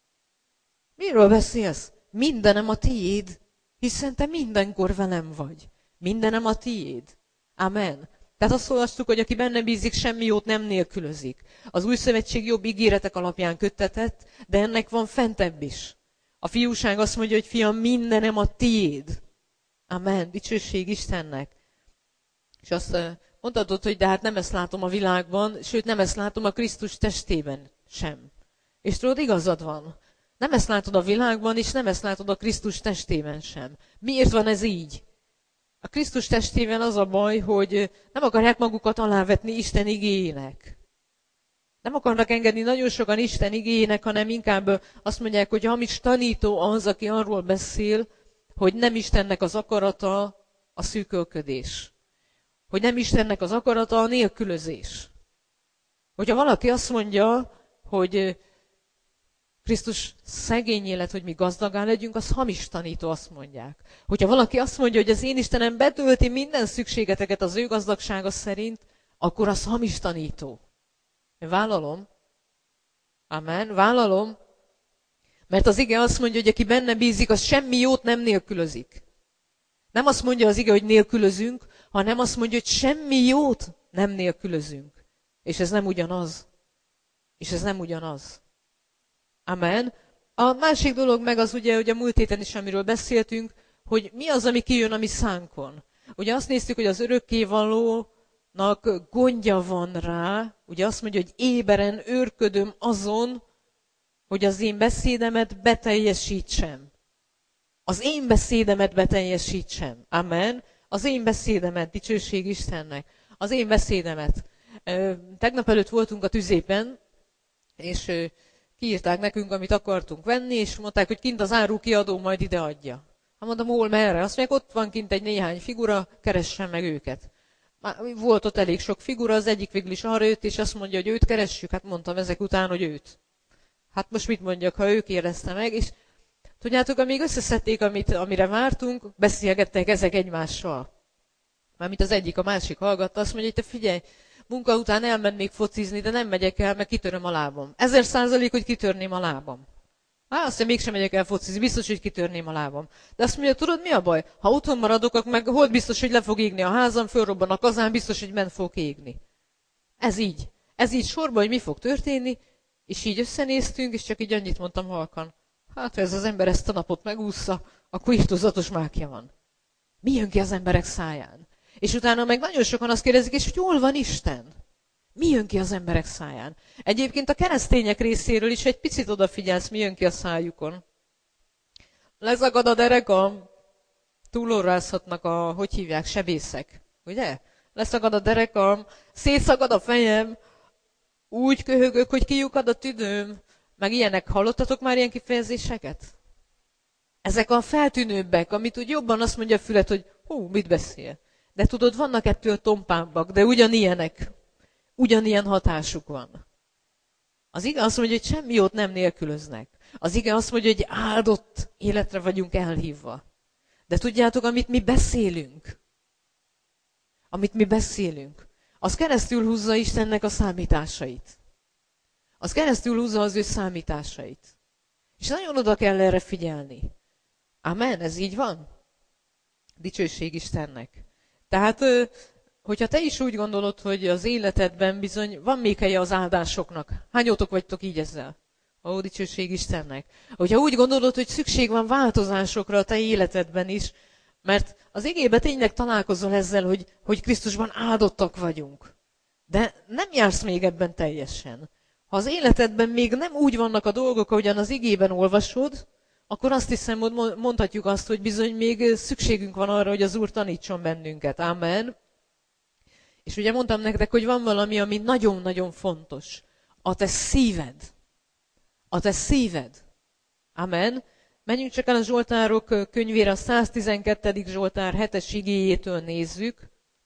A: miről beszélsz? Mindenem a tiéd, hiszen te mindenkor velem vagy. Mindenem a tiéd. Amen. Tehát azt olvastuk, hogy aki benne bízik, semmi jót nem nélkülözik. Az új szövetség jobb ígéretek alapján köttetett, de ennek van fentebb is. A fiúság azt mondja, hogy fiam, mindenem a tiéd. Amen. Dicsőség Istennek. És azt mondhatod, hogy de hát nem ezt látom a világban, sőt nem ezt látom a Krisztus testében sem. És tudod, igazad van. Nem ezt látod a világban, és nem ezt látod a Krisztus testében sem. Miért van ez így? A Krisztus testében az a baj, hogy nem akarják magukat alávetni Isten igéjének. Nem akarnak engedni nagyon sokan Isten igéjének, hanem inkább azt mondják, hogy hamis tanító az, aki arról beszél, hogy nem Istennek az akarata a szűkölködés. Hogy nem Istennek az akarata a nélkülözés. Hogyha valaki azt mondja, hogy Krisztus szegény élet, hogy mi gazdagán legyünk, az hamis tanító, azt mondják. Hogyha valaki azt mondja, hogy az én Istenem betölti minden szükségeteket az ő gazdagsága szerint, akkor az hamis tanító. Én vállalom. Amen. Vállalom. Mert az ige azt mondja, hogy aki benne bízik, az semmi jót nem nélkülözik. Nem azt mondja az ige, hogy nélkülözünk, hanem azt mondja, hogy semmi jót nem nélkülözünk. És ez nem ugyanaz. És ez nem ugyanaz. Amen. A másik dolog meg az ugye, hogy a múlt héten is, amiről beszéltünk, hogy mi az, ami kijön a mi szánkon. Ugye azt néztük, hogy az örökkévalónak gondja van rá, ugye azt mondja, hogy éberen őrködöm azon, hogy az én beszédemet beteljesítsem. Az én beszédemet beteljesítsem. Amen. Az én beszédemet, dicsőség Istennek. Az én beszédemet. Tegnap előtt voltunk a tüzépen, és kiírták nekünk, amit akartunk venni, és mondták, hogy kint az árukiadó majd ide adja. Hát mondom, hol, merre? Azt mondják, ott van kint egy néhány figura, keressen meg őket. Már volt ott elég sok figura, az egyik végül is arra jött, és azt mondja, hogy őt keressük. Hát mondtam ezek után, hogy őt. Hát most mit mondjak, ha ő kérdezte meg, és tudjátok, amíg összeszedték, amit, amire vártunk, beszélgettek ezek egymással. Mármint az egyik, a másik hallgatta, azt mondja, hogy te figyelj, munka után elmennék focizni, de nem megyek el, mert kitöröm a lábam. Ezer százalék, hogy kitörném a lábam. Á, azt mondja, mégsem megyek el focizni, biztos, hogy kitörném a lábam. De azt mondja, tudod, mi a baj? Ha otthon maradok, meg hol biztos, hogy le fog égni a házam, fölrobban a kazán, biztos, hogy ment fog égni. Ez így. Ez így sorban, hogy mi fog történni, és így összenéztünk, és csak így annyit mondtam halkan. Hát, ha ez az ember ezt a napot megúszza, akkor írtózatos mákja van. Mi jön ki az emberek száján? És utána meg nagyon sokan azt kérdezik, és hogy hol van Isten? Mi jön ki az emberek száján? Egyébként a keresztények részéről is egy picit odafigyelsz, mi jön ki a szájukon. Lezagad a dereka, túlórázhatnak a, hogy hívják, sebészek, ugye? Leszagad a derekam, szétszagad a fejem, úgy köhögök, hogy kiukad a tüdőm, meg ilyenek. Hallottatok már ilyen kifejezéseket? Ezek a feltűnőbbek, amit úgy jobban azt mondja a fület, hogy hú, mit beszél. De tudod, vannak ettől tompábbak, de ugyanilyenek. Ugyanilyen hatásuk van. Az ige azt mondja, hogy semmi jót nem nélkülöznek. Az ige azt mondja, hogy áldott életre vagyunk elhívva. De tudjátok, amit mi beszélünk, amit mi beszélünk, az keresztül húzza Istennek a számításait. Az keresztül húzza az ő számításait. És nagyon oda kell erre figyelni. Amen, ez így van? Dicsőség Istennek. Tehát, hogyha te is úgy gondolod, hogy az életedben bizony van még helye az áldásoknak. Hányotok vagytok így ezzel? Ó, dicsőség Istennek. Hogyha úgy gondolod, hogy szükség van változásokra a te életedben is, mert az igében tényleg találkozol ezzel, hogy, hogy Krisztusban áldottak vagyunk. De nem jársz még ebben teljesen. Ha az életedben még nem úgy vannak a dolgok, ahogyan az igében olvasod, akkor azt hiszem, hogy mondhatjuk azt, hogy bizony még szükségünk van arra, hogy az Úr tanítson bennünket. Amen. És ugye mondtam nektek, hogy van valami, ami nagyon-nagyon fontos. A te szíved. A te szíved. Amen. Menjünk csak el a Zsoltárok könyvére, a száztizenkettedik Zsoltár hetes igéjétől nézzük.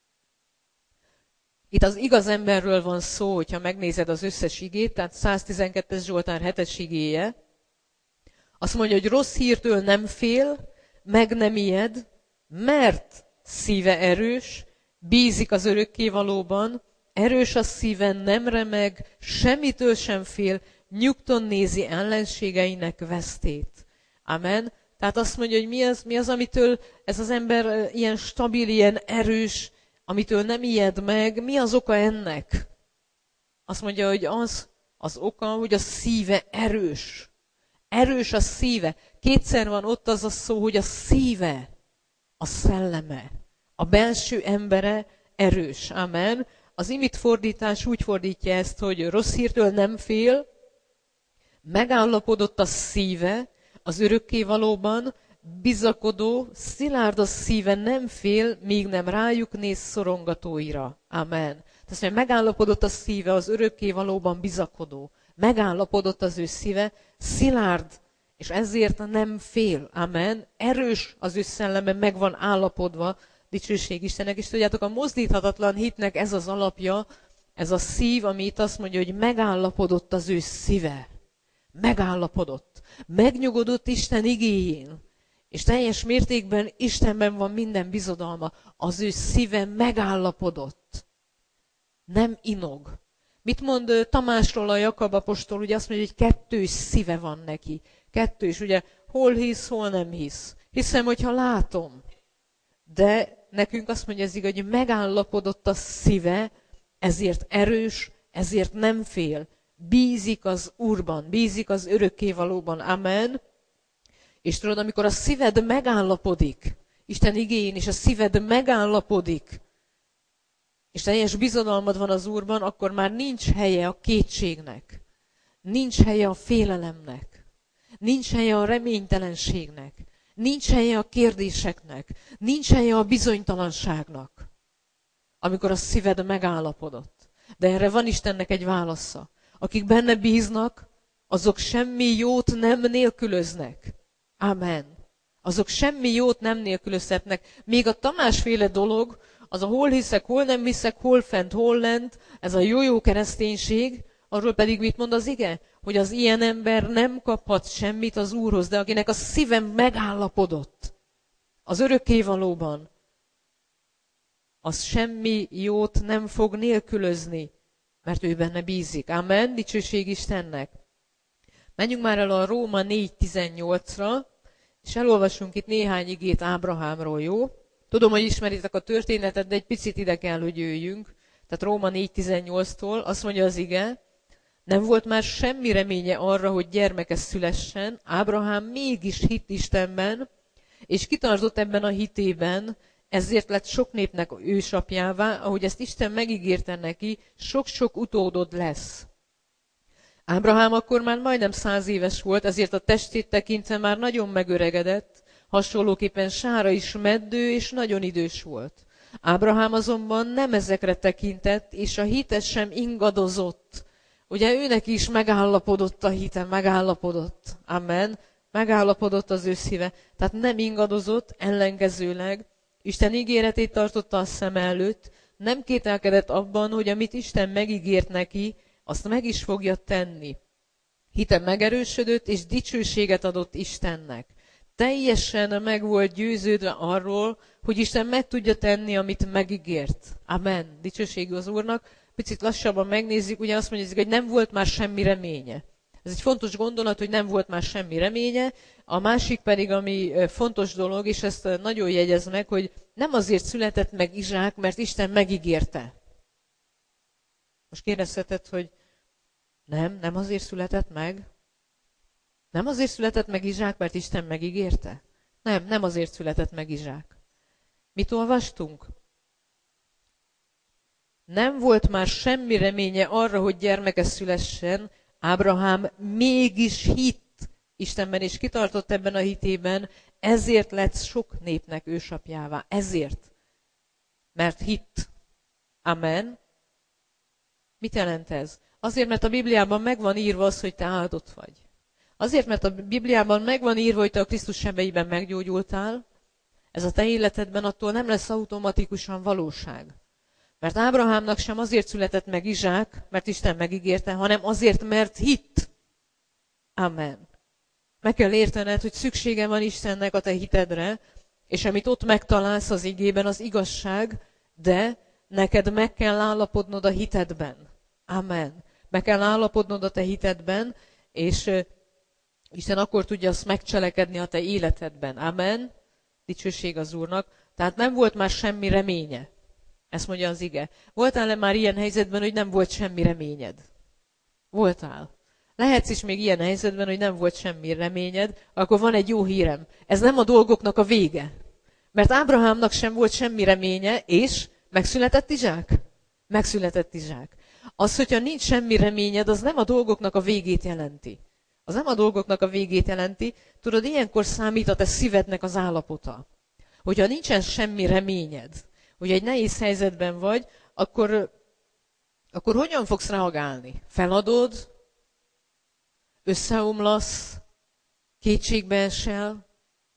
A: Itt az igaz emberről van szó, hogyha megnézed az összes igét, tehát száztizenkettes Zsoltár hetes igéje. Azt mondja, hogy rossz hírtől nem fél, meg nem ijed, mert szíve erős, bízik az örökkévalóban, erős a szíve, nem remeg, semmitől sem fél, nyugton nézi ellenségeinek vesztét. Amen. Tehát azt mondja, hogy mi az, mi az, amitől ez az ember ilyen stabil, ilyen erős, amitől nem ijed meg, mi az oka ennek? Azt mondja, hogy az az oka, hogy a szíve erős. Erős a szíve. Kétszer van ott az a szó, hogy a szíve, a szelleme, a belső embere erős. Amen. Az imit fordítás úgy fordítja ezt, hogy rossz hírtől nem fél, megállapodott a szíve az örökkévalóban, bizakodó, szilárd a szíve, nem fél, míg nem rájuk néz szorongatóira. Amen. Tehát, hogy megállapodott a szíve az örökkévalóban bizakodó, megállapodott az ő szíve, szilárd, és ezért nem fél. Amen. Erős az ő szelleme, meg van állapodva, dicsőség Istennek. És tudjátok, a mozdíthatatlan hitnek ez az alapja, ez a szív, ami itt azt mondja, hogy megállapodott az ő szíve. Megállapodott. Megnyugodott Isten igéjén. És teljes mértékben Istenben van minden bizodalma. Az ő szíve megállapodott. Nem inog. Mit mond Tamásról a Jakab apostol? Ugye azt mondja, hogy kettős szíve van neki. Kettős, ugye hol hisz, hol nem hisz. Hiszem, hogyha látom. De nekünk azt mondja ez igaz, hogy megállapodott a szíve, ezért erős, ezért nem fél. Bízik az Úrban, bízik az örökkévalóban. Amen. És tudod, amikor a szíved megállapodik, Isten igéjén is a szíved megállapodik, és teljes bizodalmad van az Úrban, akkor már nincs helye a kétségnek, nincs helye a félelemnek, nincs helye a reménytelenségnek, nincs helye a kérdéseknek, nincs helye a bizonytalanságnak, amikor a szíved megállapodott. De erre van Istennek egy válasza. Akik benne bíznak, azok semmi jót nem nélkülöznek. Amen. Azok semmi jót nem nélkülözhetnek. Még a Tamásféle dolog, az a hol hiszek, hol nem hiszek, hol fent, hol lent, ez a jó-jó kereszténység, arról pedig mit mond az ige? Hogy az ilyen ember nem kaphat semmit az Úrhoz, de akinek a szíve megállapodott az örökkévalóban, az semmi jót nem fog nélkülözni, mert ő benne bízik. Amen, dicsőség Istennek. Menjünk már el a Róma négy tizennyolcra, és elolvasunk itt néhány igét Ábrahámról, jó? Tudom, hogy ismeritek a történetet, de egy picit ide kell, hogy jöjjünk. Tehát Róma négy tizennyolctól azt mondja az ige, nem volt már semmi reménye arra, hogy gyermeke szülessen, Ábrahám mégis hitt Istenben, és kitartott ebben a hitében, ezért lett sok népnek ősapjává, ahogy ezt Isten megígérte neki, sok-sok utódod lesz. Ábrahám akkor már majdnem száz éves volt, ezért a testét tekintve már nagyon megöregedett, hasonlóképpen Sára is meddő és nagyon idős volt. Ábrahám azonban nem ezekre tekintett, és a hite sem ingadozott. Ugye őnek is megállapodott a hite, megállapodott. Amen. Megállapodott az ő szíve. Tehát nem ingadozott, ellenkezőleg. Isten ígéretét tartotta a szem előtt, nem kételkedett abban, hogy amit Isten megígért neki, azt meg is fogja tenni. Hite megerősödött, és dicsőséget adott Istennek. Teljesen meg volt győződve arról, hogy Isten meg tudja tenni, amit megígért. Amen. Dicsőség az Úrnak. Picit lassabban megnézzük, ugye azt mondjuk, hogy nem volt már semmi reménye. Ez egy fontos gondolat, hogy nem volt már semmi reménye. A másik pedig, ami fontos dolog, és ezt nagyon jegyez meg, hogy nem azért született meg Izsák, mert Isten megígérte. Most kérdezheted, hogy nem, nem azért született meg? Nem azért született meg Izsák, mert Isten megígérte? Nem, nem azért született meg Izsák. Mit olvastunk? Nem volt már semmi reménye arra, hogy gyermeke szülessen, Ábrahám mégis hitt Istenben, és kitartott ebben a hitében, ezért lett sok népnek ősapjává. Ezért. Mert hitt. Amen. Mit jelent ez? Azért, mert a Bibliában megvan írva az, hogy te áldott vagy. Azért, mert a Bibliában megvan írva, hogy te a Krisztus sebeiben meggyógyultál, ez a te életedben attól nem lesz automatikusan valóság. Mert Ábrahámnak sem azért született meg Izsák, mert Isten megígérte, hanem azért, mert hitt. Amen. Meg kell értened, hogy szüksége van Istennek a te hitedre, És amit ott megtalálsz az igében, az igazság, de neked meg kell állapodnod a hitedben. Amen. Meg kell állapodnod a te hitedben, és Isten akkor tudja azt megcselekedni a te életedben. Amen. Dicsőség az Úrnak. Tehát nem volt már semmi reménye. Ezt mondja az ige. Voltál-e már ilyen helyzetben, hogy nem volt semmi reményed? Voltál. Lehetsz is még ilyen helyzetben, hogy nem volt semmi reményed, akkor van egy jó hírem. Ez nem a dolgoknak a vége. Mert Ábrahámnak sem volt semmi reménye, és megszületett Izsák? Megszületett Izsák. Az, hogyha nincs semmi reményed, az nem a dolgoknak a végét jelenti. Az nem a dolgoknak a végét jelenti. Tudod, ilyenkor számít a te szívednek az állapota. Hogyha nincsen semmi reményed, hogy egy nehéz helyzetben vagy, akkor, akkor hogyan fogsz reagálni? Feladod? Összeomlasz? Kétségbe esel?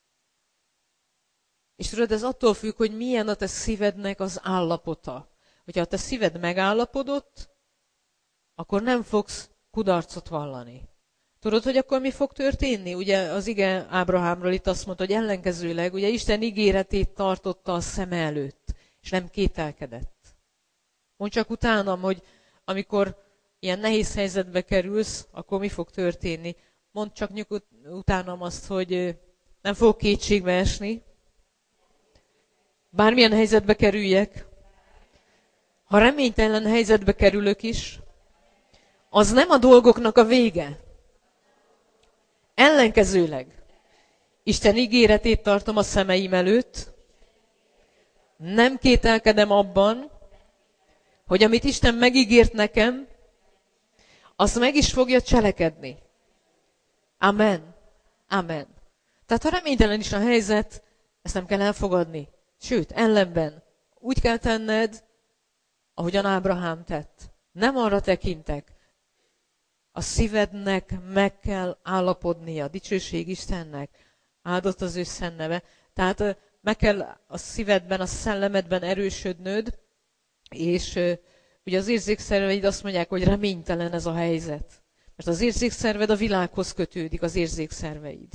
A: És tudod, ez attól függ, hogy milyen a te szívednek az állapota. Hogyha a te szíved megállapodott, akkor nem fogsz kudarcot vallani. Tudod, hogy akkor mi fog történni? Ugye az ige Ábrahámról itt azt mondta, hogy ellenkezőleg, ugye Isten ígéretét tartotta a szeme előtt, és nem kételkedett. Mondd csak utánam, hogy amikor ilyen nehéz helyzetbe kerülsz, akkor mi fog történni? Mondd csak nyugodt utánam azt, hogy nem fog kétségbe esni. Bármilyen helyzetbe kerüljek, ha reménytelen helyzetbe kerülök is, az nem a dolgoknak a vége. Ellenkezőleg, Isten ígéretét tartom a szemeim előtt, nem kételkedem abban, hogy amit Isten megígért nekem, azt meg is fogja cselekedni. Amen. Amen. Tehát ha reménytelen is a helyzet, ezt nem kell elfogadni. Sőt, ellenben, úgy kell tenned, ahogyan Ábrahám tett. Nem arra tekintek. A szívednek meg kell állapodnia. Dicsőség Istennek. Áldott az ő szent neve. Tehát meg kell a szívedben, a szellemedben erősödnöd, és ugye az érzékszerveid azt mondják, hogy reménytelen ez a helyzet. Mert az érzékszerved a világhoz kötődik, az érzékszerveid.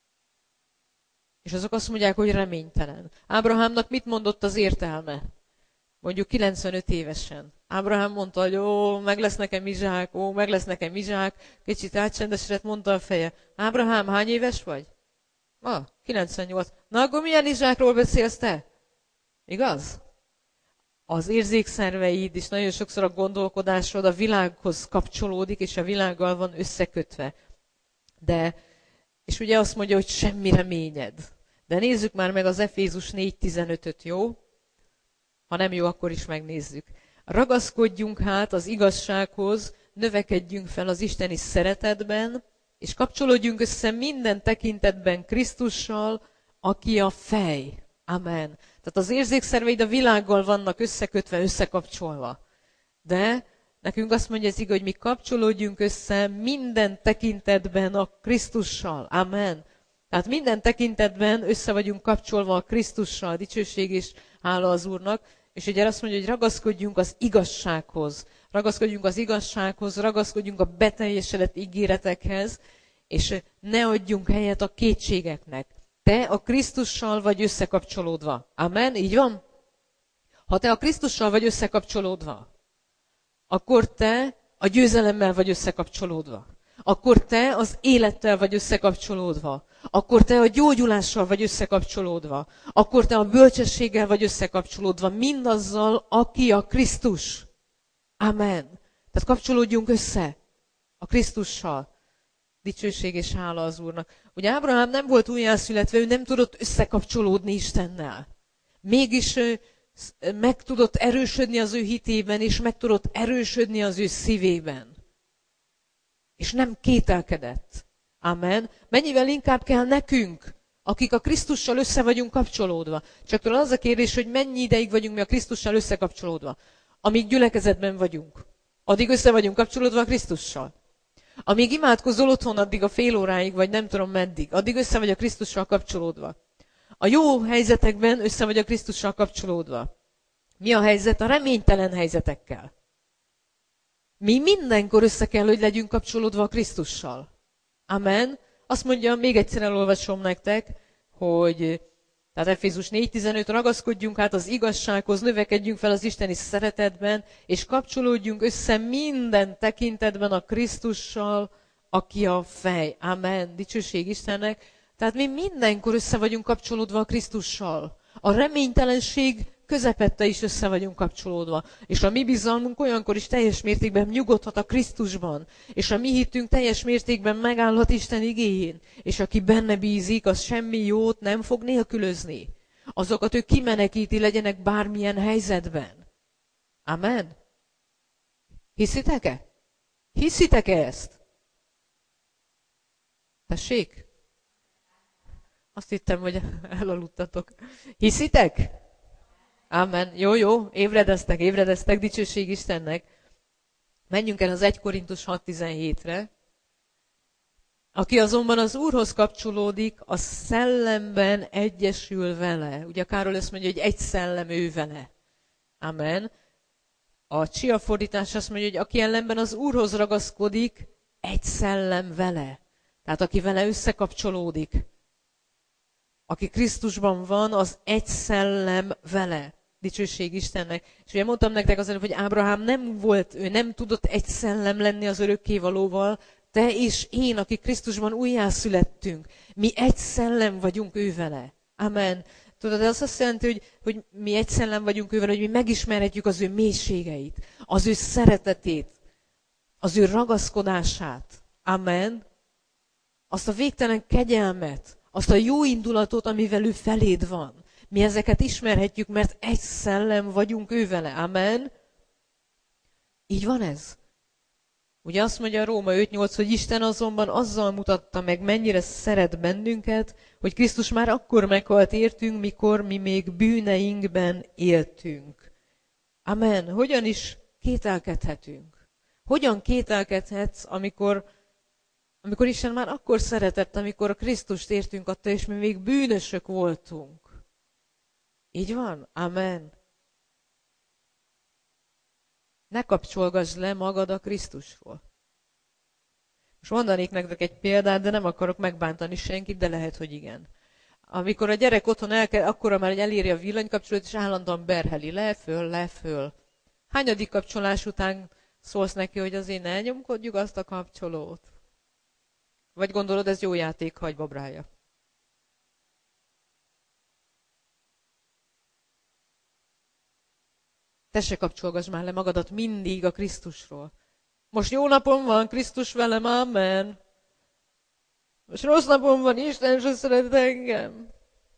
A: És azok azt mondják, hogy reménytelen. Ábrahámnak mit mondott az értelme? Mondjuk kilencvenöt évesen. Ábrahám mondta, hogy ó, meg lesz nekem Izsák, ó, meg lesz nekem Izsák. Kicsit átcsendesedett, mondta a feje. Ábrahám, hány éves vagy? Ah, kilencvennyolc. Na, akkor milyen Izsákról beszélsz te? Igaz? Az érzékszerveid is nagyon sokszor a gondolkodásod a világhoz kapcsolódik, és a világgal van összekötve. De, és ugye azt mondja, hogy semmi reményed. De nézzük már meg az Efézus négy tizenötöt, jó? Ha nem jó, akkor is megnézzük. Ragaszkodjunk hát az igazsághoz, növekedjünk fel az isteni szeretetben, és kapcsolódjunk össze minden tekintetben Krisztussal, aki a fej. Amen. Tehát az érzékszerveid a világgal vannak összekötve, összekapcsolva. De nekünk azt mondja az ige, hogy mi kapcsolódjunk össze minden tekintetben a Krisztussal. Amen. Tehát minden tekintetben össze vagyunk kapcsolva a Krisztussal, dicsőség és hála az Úrnak. És ugye azt mondja, hogy ragaszkodjunk az igazsághoz. Ragaszkodjunk az igazsághoz, ragaszkodjunk a beteljesedett ígéretekhez, és ne adjunk helyet a kétségeknek. Te a Krisztussal vagy összekapcsolódva. Amen? Így van? Ha te a Krisztussal vagy összekapcsolódva, akkor te a győzelemmel vagy összekapcsolódva. Akkor te az élettel vagy összekapcsolódva. Akkor te a gyógyulással vagy összekapcsolódva. Akkor te a bölcsességgel vagy összekapcsolódva. Mindazzal, aki a Krisztus. Amen. Tehát kapcsolódjunk össze a Krisztussal. Dicsőség és hála az Úrnak. Ugye Ábrahám nem volt újjászületve, ő nem tudott összekapcsolódni Istennel. Mégis meg tudott erősödni az ő hitében, és meg tudott erősödni az ő szívében. És nem kételkedett. Amen. Mennyivel inkább kell nekünk, akik a Krisztussal össze vagyunk kapcsolódva. Csak talán az a kérdés, hogy mennyi ideig vagyunk mi a Krisztussal összekapcsolódva. Amíg gyülekezetben vagyunk. Addig össze vagyunk kapcsolódva a Krisztussal. Amíg imádkozol otthon, addig a fél óráig, vagy nem tudom meddig. Addig össze vagy a Krisztussal kapcsolódva. A jó helyzetekben össze vagy a Krisztussal kapcsolódva. Mi a helyzet a reménytelen helyzetekkel? Mi mindenkor össze kell, hogy legyünk kapcsolódva a Krisztussal. Amen. Azt mondja, még egyszer elolvasom nektek, hogy Tehát Efézus négy tizenöt, ragaszkodjunk át az igazsághoz, növekedjünk fel az isteni szeretetben, és kapcsolódjunk össze minden tekintetben a Krisztussal, aki a fej. Amen. Dicsőség Istennek. Tehát mi mindenkor össze vagyunk kapcsolódva a Krisztussal. A reménytelenség közepette is össze vagyunk kapcsolódva. És a mi bizalmunk olyankor is teljes mértékben nyugodhat a Krisztusban. És a mi hitünk teljes mértékben megállhat Isten igéjén. És aki benne bízik, az semmi jót nem fog nélkülözni. Azokat ő kimenekíti, legyenek bármilyen helyzetben. Amen. Hiszitek-e? Hiszitek-e ezt? Tessék? Azt hittem, hogy elaludtatok. Hiszitek? Amen. Jó, jó, ébredeztek, ébredeztek, dicsőség Istennek. Menjünk el az egy Korintus hat tizenhétre. Aki azonban az Úrhoz kapcsolódik, a szellemben egyesül vele. Ugye Károly azt mondja, hogy egy szellem ő vele. Amen. A Csia fordítás azt mondja, hogy aki ellenben az Úrhoz ragaszkodik, egy szellem vele. Tehát aki vele összekapcsolódik, aki Krisztusban van, az egy szellem vele. Dicsőség Istennek. És ugye mondtam nektek azért, hogy Ábrahám nem volt, ő nem tudott egy szellem lenni az örökkévalóval, te és én, akik Krisztusban újjászülettünk, mi egy szellem vagyunk ő vele. Amen. Tudod, ez azt jelenti, hogy, hogy mi egy szellem vagyunk ő vele, hogy mi megismerhetjük az ő mélységeit, az ő szeretetét, az ő ragaszkodását. Amen. Azt a végtelen kegyelmet, azt a jó indulatot, amivel ő feléd van. Mi ezeket ismerhetjük, mert egy szellem vagyunk ő vele. Amen. Így van ez. Ugye azt mondja a Róma öt nyolc, hogy Isten azonban azzal mutatta meg, mennyire szeret bennünket, hogy Krisztus már akkor meghalt értünk, mikor mi még bűneinkben éltünk. Amen. Hogyan is kételkedhetünk? Hogyan kételkedhetsz, amikor, amikor Isten már akkor szeretett, amikor a Krisztust értünk adta, és mi még bűnösök voltunk? Így van? Amen. Ne kapcsolgass le magad a Krisztusról. Most mondanék nektek egy példát, de nem akarok megbántani senkit, de lehet, hogy igen. Amikor a gyerek otthon elkezd, akkora már, hogy eléri a villanykapcsolót, és állandóan berheli le, föl, le, föl. Hányadik kapcsolás után szólsz neki, hogy azért ne nyomkodjuk azt a kapcsolót? Vagy gondolod, ez jó játék, hagy babrája? Te se kapcsolgass már le magadat mindig a Krisztusról. Most jó napom van, Krisztus velem, amen. Most rossz napom van, Isten se szeret engem.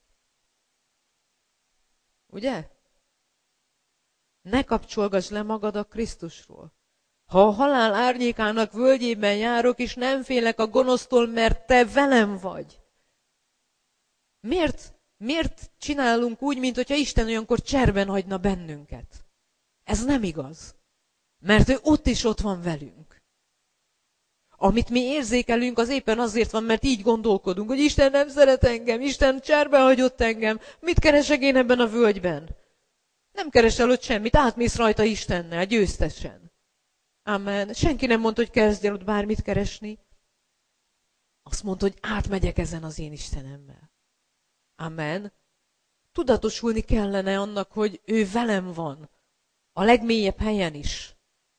A: Ugye? Ne kapcsolgass le magad a Krisztusról. Ha a halál árnyékának völgyében járok, és nem félek a gonosztól, mert te velem vagy. Miért, miért csinálunk úgy, mint hogyha Isten olyankor cserben hagyna bennünket? Ez nem igaz. Mert ő ott is ott van velünk. Amit mi érzékelünk, az éppen azért van, mert így gondolkodunk, hogy Isten nem szeret engem, Isten cserben hagyott engem. Mit keresek én ebben a völgyben? Nem keresel ott semmit, átmész rajta Istennel, győztesen. Amen. Senki nem mondta, hogy kezdj el ott bármit keresni. Azt mondta, hogy átmegyek ezen az én Istenemmel. Amen. Tudatosulni kellene annak, hogy ő velem van. A legmélyebb helyen is.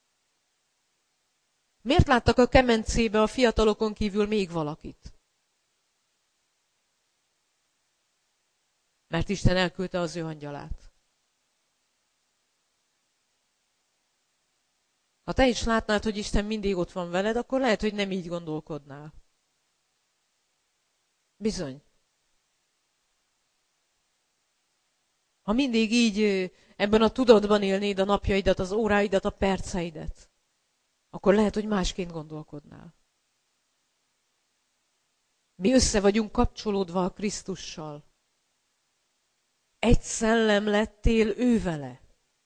A: Miért láttak a kemencébe a fiatalokon kívül még valakit? Mert Isten elküldte az ő angyalát. Ha te is látnád, hogy Isten mindig ott van veled, akkor lehet, hogy nem így gondolkodnál. Bizony. Ha mindig így ebben a tudatban élnéd a napjaidat, az óráidat, a perceidet, akkor lehet, hogy másként gondolkodnál. Mi össze vagyunk kapcsolódva a Krisztussal. Egy szellem lettél ő vele.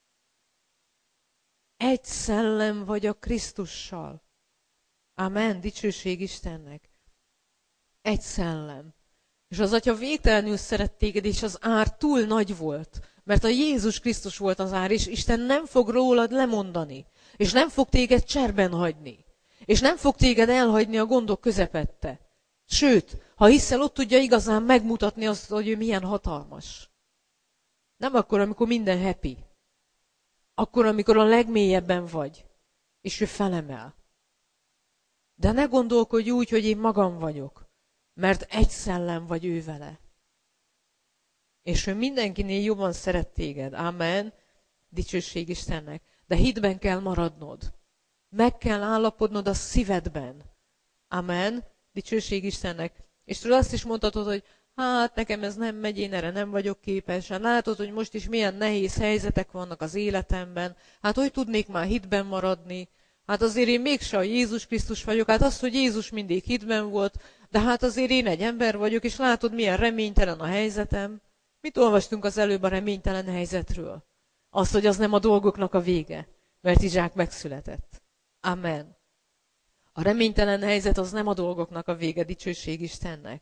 A: Egy szellem vagy a Krisztussal. Amen, dicsőség Istennek. Egy szellem. És az Atya végtelenül szeret téged, és az ár túl nagy volt. Mert a Jézus Krisztus volt az ár, és Isten nem fog rólad lemondani. És nem fog téged cserben hagyni. És nem fog téged elhagyni a gondok közepette. Sőt, Ha hiszel, ott tudja igazán megmutatni azt, hogy ő milyen hatalmas. Nem akkor, amikor minden happy. Akkor, amikor a legmélyebben vagy, és ő felemel. De ne gondolkodj úgy, hogy én magam vagyok, mert egy szellem vagy ő vele. És ő mindenkinél jobban szeret téged. Amen. Dicsőség Istennek. De hitben kell maradnod. Meg kell állapodnod a szívedben. Amen. Dicsőség Istennek. És tudod, azt is mondhatod, hogy hát nekem ez nem megy, én erre nem vagyok képes. Hát látod, hogy most is milyen nehéz helyzetek vannak az életemben. Hát hogy tudnék már hitben maradni? Hát azért én mégse a Jézus Krisztus vagyok. Hát az, hogy Jézus mindig hitben volt, de hát azért én egy ember vagyok, és látod, milyen reménytelen a helyzetem. Mit olvastunk az előbb a reménytelen helyzetről? Azt, hogy az nem a dolgoknak a vége, mert Izsák megszületett. Amen. A reménytelen helyzet az nem a dolgoknak a vége, dicsőség Istennek.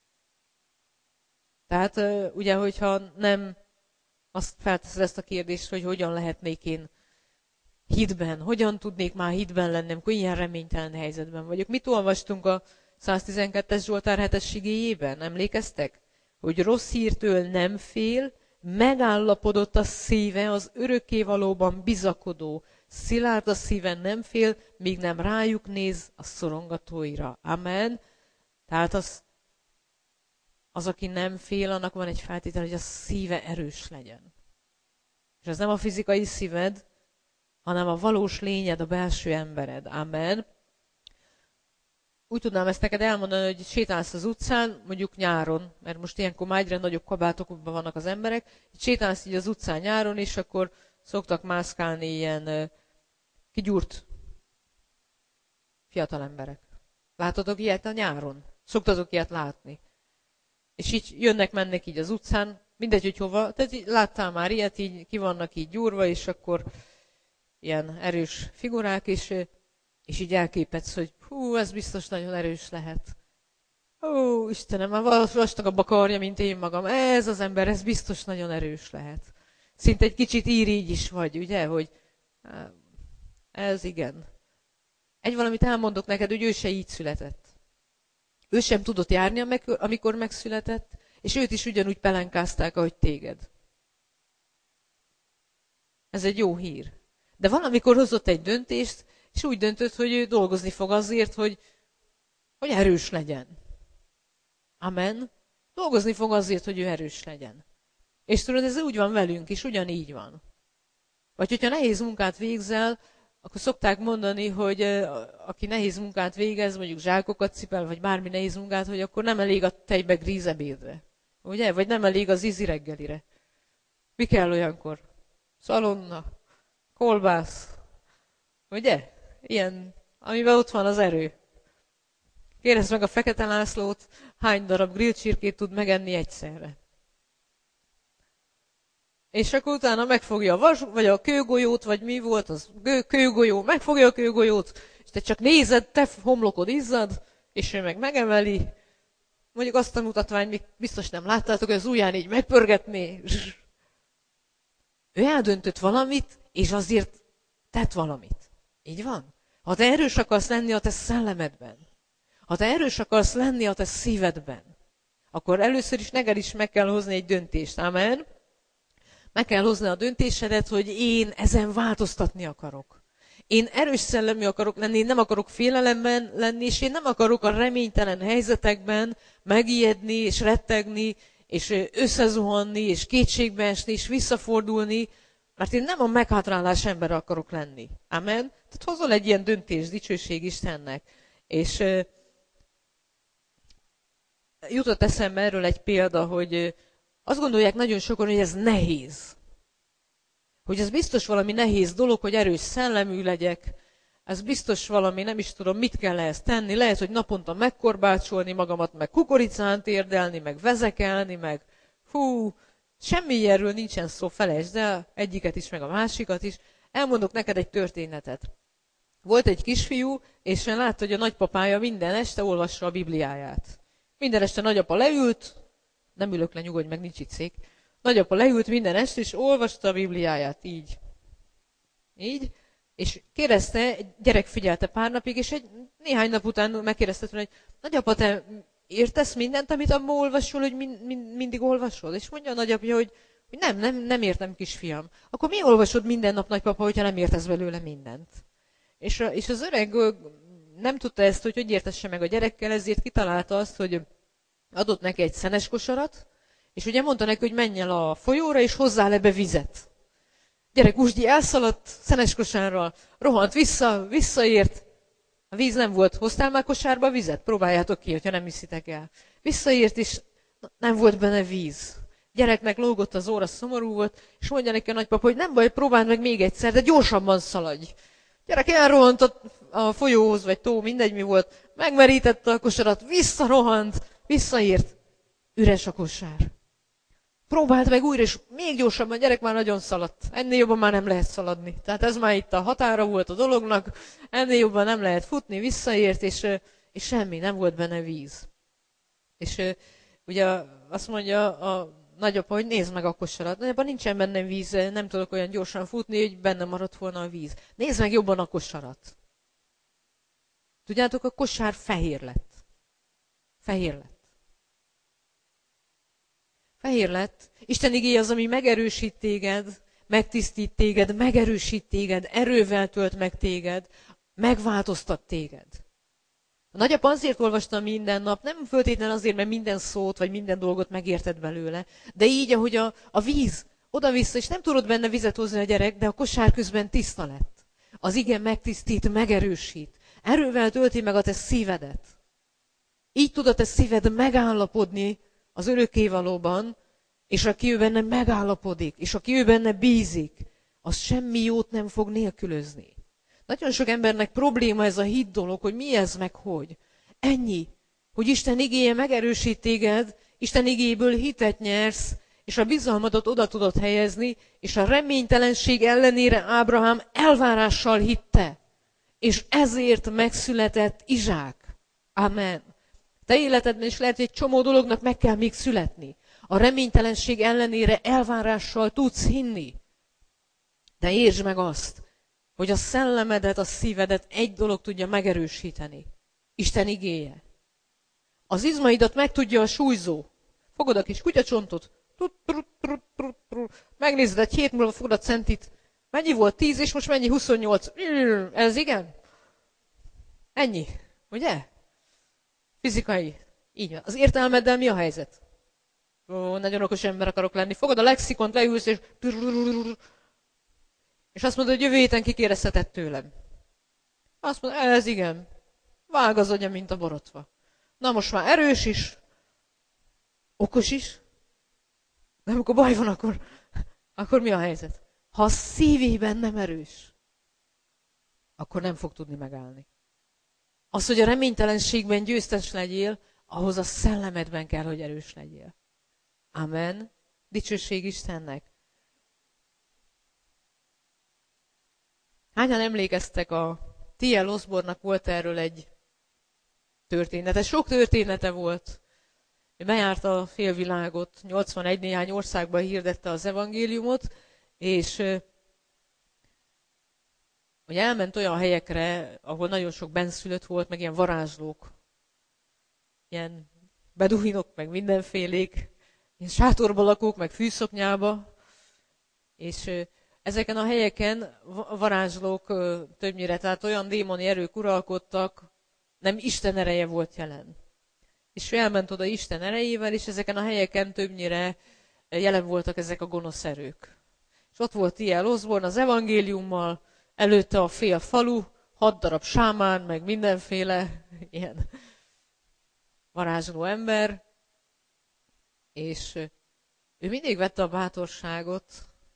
A: Tehát ugye, hogyha nem azt felteszed ezt a kérdést, hogy hogyan lehetnék én hitben, hogyan tudnék már hitben lenni, amikor ilyen reménytelen helyzetben vagyok. Mit olvastunk a száztizenkettes Zsoltár hetes igéjében? Emlékeztek? Hogy rossz hírtől nem fél, megállapodott a szíve az örökkévalóban bizakodó, szilárd a szíven nem fél, míg nem rájuk néz a szorongatóira. Amen. Tehát az, az, aki nem fél, annak van egy feltétel, hogy a szíve erős legyen. És ez nem a fizikai szíved, hanem a valós lényed, a belső embered. Amen. Úgy tudnám ezt neked elmondani, hogy sétálsz az utcán, mondjuk nyáron, mert most ilyenkor már egyre nagyobb kabátokban vannak az emberek, így sétálsz így az utcán nyáron, és akkor szoktak mászkálni ilyen uh, kigyúrt fiatal emberek. Látotok ilyet a nyáron? Szoktatok ilyet látni. És így jönnek, mennek így az utcán, mindegy, hogy hova, tehát így láttál már ilyet, így ki vannak így gyúrva, és akkor ilyen erős figurák, és, és így elképedsz, hogy hú, ez biztos nagyon erős lehet. Ó, Istenem, már vastagabb a karja, mint én magam. Ez az ember, ez biztos nagyon erős lehet. Szinte egy kicsit írígy is vagy, ugye, hogy ez igen. Egy valamit elmondok neked, hogy ő se így született. Ő sem tudott járni, amikor megszületett, és őt is ugyanúgy pelenkázták, ahogy téged. Ez egy jó hír. De valamikor hozott egy döntést, és úgy döntött, hogy ő dolgozni fog azért, hogy, hogy erős legyen. Amen. Dolgozni fog azért, hogy ő erős legyen. És tudod, ez úgy van velünk is, ugyanígy van. Vagy hogyha nehéz munkát végzel, akkor szokták mondani, hogy aki nehéz munkát végez, mondjuk zsákokat cipel, vagy bármi nehéz munkát, hogy akkor nem elég a tejbe grízebédre. Ugye? Vagy nem elég az izi reggelire. Mi kell olyankor? Szalonna, kolbász. Ugye? Ilyen, amiben ott van az erő. Kérdezd meg a Fekete Lászlót, hány darab grillcsirkét tud megenni egyszerre. És akkor utána megfogja a vas, vagy a kőgolyót, vagy mi volt az kőgolyó, megfogja a kőgolyót, és te csak nézed, te homlokod izzad, és ő meg megemeli. Mondjuk azt a mutatványt még biztos nem láttátok, hogy az ujján így megpörgetné. Ő eldöntött valamit, és azért tett valamit. Így van? Ha te erős akarsz lenni a te szellemedben, ha te erős akarsz lenni a te szívedben, akkor először is neked is meg kell hozni egy döntést. Amen? Meg kell hozni a döntésedet, hogy én ezen változtatni akarok. Én erős szellemű akarok lenni, én nem akarok félelemben lenni, és én nem akarok a reménytelen helyzetekben megijedni, és rettegni, és összezuhanni, és kétségbe esni, és visszafordulni, mert én nem a meghátrálás ember akarok lenni. Amen? Tehát hozol egy ilyen döntést, dicsőség Istennek. És uh, jutott eszembe erről egy példa, hogy uh, azt gondolják nagyon sokan, hogy ez nehéz. Hogy ez biztos valami nehéz dolog, hogy erős szellemű legyek. Ez biztos valami, nem is tudom, mit kell ehhez tenni. Lehet, hogy naponta megkorbácsolni magamat, meg kukoricán térdelni, meg vezekelni, meg hú, semmi ilyenről nincsen szó, felejtsd el, egyiket is, meg a másikat is. Elmondok neked egy történetet. Volt egy kisfiú, és látta, hogy a nagypapája minden este olvassa a Bibliáját. Minden este nagyapa leült, nem ülök le, nyugodj meg, nincs itt szék. Nagyapa leült minden este, és olvasta a Bibliáját, így. Így. És kérdezte, egy gyerek figyelte pár napig, és egy néhány nap után megkérdezte tőle, hogy nagyapa, te értesz mindent, amit abban olvasol, hogy mind, mind, mindig olvasol? És mondja a nagyapja, hogy, hogy nem, nem, nem értem, kisfiam. Akkor mi olvasod minden nap, nagypapa, hogyha nem értesz belőle mindent? És, a, és az öreg nem tudta ezt, hogy hogy értesse meg a gyerekkel, ezért kitalálta azt, hogy adott neki egy szenes kosarat, és ugye mondta neki, hogy menj el a folyóra, és hozzá le be vizet. Gyerek Usdi elszaladt szenes kosárral, rohant vissza, visszaért. A víz nem volt. Hoztál már kosárba vizet? Próbáljátok ki, hogyha nem hiszitek el. Visszaért, és nem volt benne víz. Gyereknek lógott az óra, szomorú volt, és mondja neki a nagypapa, hogy nem baj, próbáld meg még egyszer, de gyorsabban szaladj. Gyerek elrohant a, a folyóhoz, vagy tó, mindegy mi volt, megmerítette a kosarat, visszarohant, visszaért. Üres a kosár. Próbáld meg újra, és még gyorsabban, gyerek már nagyon szaladt. Ennél jobban már nem lehet szaladni. Tehát ez már itt a határa volt a dolognak, ennél jobban nem lehet futni, visszaért, és, és semmi, nem volt benne víz. És ugye azt mondja a nagyapa, hogy nézd meg a kosarat. Nagyapa, nincsen benne víz, nem tudok olyan gyorsan futni, hogy benne maradt volna a víz. Nézd meg jobban a kosarat. Tudjátok, a kosár fehér lett. Fehér lett. Fehér lett. Isten igéje az, ami megerősít téged, megtisztít téged, megerősít téged, erővel tölt meg téged, megváltoztat téged. A nagyapa azért olvasta minden nap, nem föltétlenül azért, mert minden szót, vagy minden dolgot megérted belőle, de így, ahogy a, a víz oda-vissza, és nem tudod benne vizet hozni a gyerek, de a kosár közben tiszta lett. Az ige megtisztít, megerősít. Erővel tölti meg a te szívedet. Így tud a te szíved megállapodni az örökkévalóban, és aki ő benne megállapodik, és aki ő benne bízik, az semmi jót nem fog nélkülözni. Nagyon sok embernek probléma ez a hit dolog, hogy mi ez, meg hogy. Ennyi, hogy Isten igéje megerősít téged, Isten igéjéből hitet nyersz, és a bizalmadat oda tudod helyezni, és a reménytelenség ellenére Ábrahám elvárással hitte, és ezért megszületett Izsák. Amen. Te életedben is lehet, hogy egy csomó dolognak meg kell még születni. A reménytelenség ellenére elvárással tudsz hinni. De értsd meg azt, hogy a szellemedet, a szívedet egy dolog tudja megerősíteni. Isten igéje. Az izmaidat meg tudja a súlyzó. Fogod a kis kutyacsontot, megnézed egy hét múlva, fogod a centit. Mennyi volt? tíz, és most mennyi? huszonnyolc. Ez igen? Ennyi. Ugye? Fizikai. Így van. Az értelmeddel mi a helyzet? Ó, nagyon okos ember akarok lenni. Fogod a lexikont, leülsz, és... És azt mondod, hogy jövő héten kikérezheted tőlem. Azt mondod, ez igen. Vág az agya, mint a borotva. Na most már erős is, okos is, de amikor baj van, akkor, akkor mi a helyzet? Ha a szívében nem erős, akkor nem fog tudni megállni. Az, hogy a reménytelenségben győztes legyél, ahhoz a szellemedben kell, hogy erős legyél. Amen. Dicsőség Istennek. Hányan emlékeztek, a T L Osborne-nak volt erről egy története. Sok története volt. Ő bejárta a félvilágot, nyolcvanegy néhány országban hirdette az evangéliumot, és hogy elment olyan helyekre, ahol nagyon sok benszülött volt, meg ilyen varázslók, ilyen beduinok, meg mindenfélék, ilyen sátorba lakók, meg fűszoknyába, és ezeken a helyeken varázslók többnyire, tehát olyan démoni erők uralkodtak, nem Isten ereje volt jelen. És ő elment oda Isten erejével, és ezeken a helyeken többnyire jelen voltak ezek a gonosz erők. És ott volt T L Osborne az evangéliummal, előtte a fél falu, hat darab sámán, meg mindenféle ilyen varázsló ember, és ő mindig vette a bátorságot,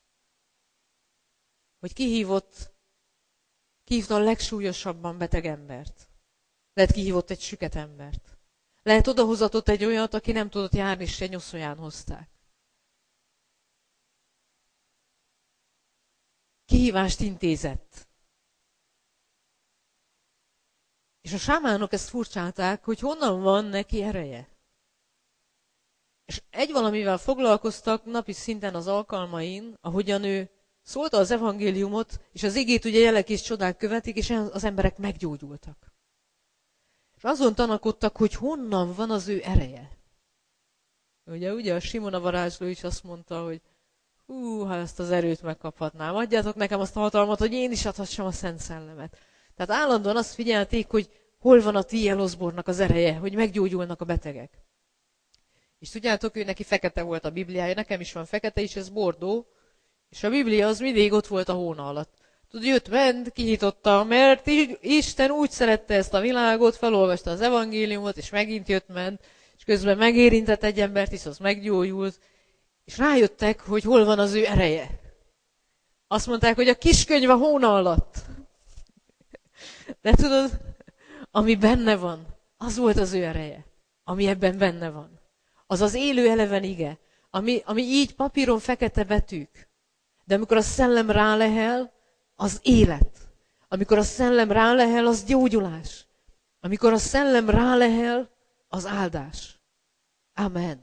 A: hogy kihívott, kihívta a legsúlyosabban beteg embert. Lehet kihívott egy süket embert. Lehet odahozatott egy olyat, aki nem tudott járni, és egy nyoszóján hozták. Kihívást intézett. És a sámánok ezt furcsálták, hogy honnan van neki ereje. És egy valamivel foglalkoztak napi szinten az alkalmain, ahogyan ő szólta az evangéliumot, és az igét ugye jelek és csodák követik, és az emberek meggyógyultak. És azon tanakodtak, hogy honnan van az ő ereje. Ugye, ugye a Simon a varázsló is azt mondta, hogy hú, ha ezt az erőt megkaphatnám, adjátok nekem azt a hatalmat, hogy én is adhassam a Szent Szellemet. Tehát állandóan azt figyelték, hogy hol van a T L Osborne-nak az ereje, hogy meggyógyulnak a betegek. És tudjátok, ő neki fekete volt a Bibliája, nekem is van fekete, és ez bordó, és a Biblia az mindig ott volt a hóna alatt. Tudod, jött, ment, kinyitotta, mert Isten úgy szerette ezt a világot, felolvasta az evangéliumot, és megint jött, ment, és közben megérintett egy embert, és az meggyógyult, és rájöttek, hogy hol van az ő ereje. Azt mondták, hogy a kiskönyv a hóna alatt. De tudod, ami benne van, az volt az ő ereje, ami ebben benne van. Az az élő eleven ige, ami, ami így papíron fekete betűk. De amikor a szellem rálehel, az élet. Amikor a szellem rálehel, az gyógyulás. Amikor a szellem rálehel, az áldás. Amen.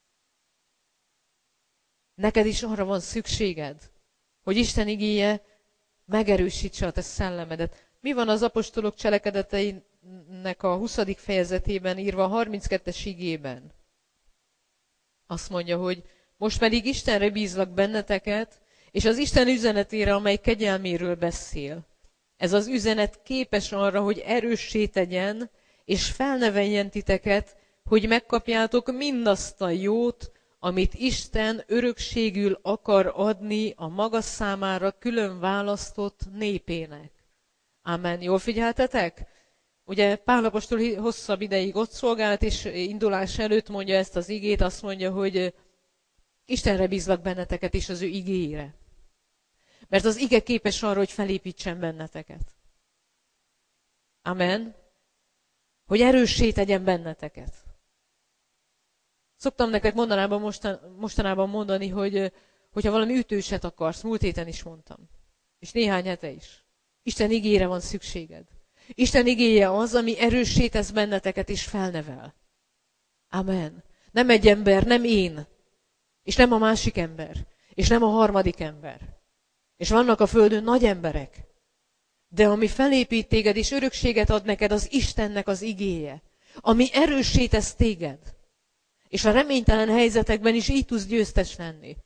A: Neked is arra van szükséged, hogy Isten igéje megerősítse a te szellemedet. Mi van az apostolok cselekedeteinek a huszadik fejezetében írva, a harminckettes igében? Azt mondja, hogy most pedig Istenre bízlak benneteket, és az Isten üzenetére, amely kegyelméről beszél. Ez az üzenet képes arra, hogy erőssé tegyen, és felneveljen titeket, hogy megkapjátok mindazt a jót, amit Isten örökségül akar adni a maga számára külön választott népének. Amen. Jól figyeltetek? Ugye Pál apostol hosszabb ideig ott szolgált, és indulás előtt mondja ezt az igét, azt mondja, hogy Istenre bízlak benneteket és az ő igéjére. Mert az ige képes arra, hogy felépítsen benneteket. Amen. Hogy erőssé tegyen benneteket. Szoktam nektek mondanában mostan, mostanában mondani, hogy hogyha valami ütőset akarsz, múlt héten is mondtam, és néhány hete is. Isten igére van szükséged. Isten igéje az, ami erőssé tesz benneteket és felnevel. Amen. Nem egy ember, nem én, és nem a másik ember, és nem a harmadik ember. És vannak a földön nagy emberek, de ami felépít téged és örökséget ad neked, az Istennek az igéje, ami erőssé tesz téged. És a reménytelen helyzetekben is így tudsz győztes lenni.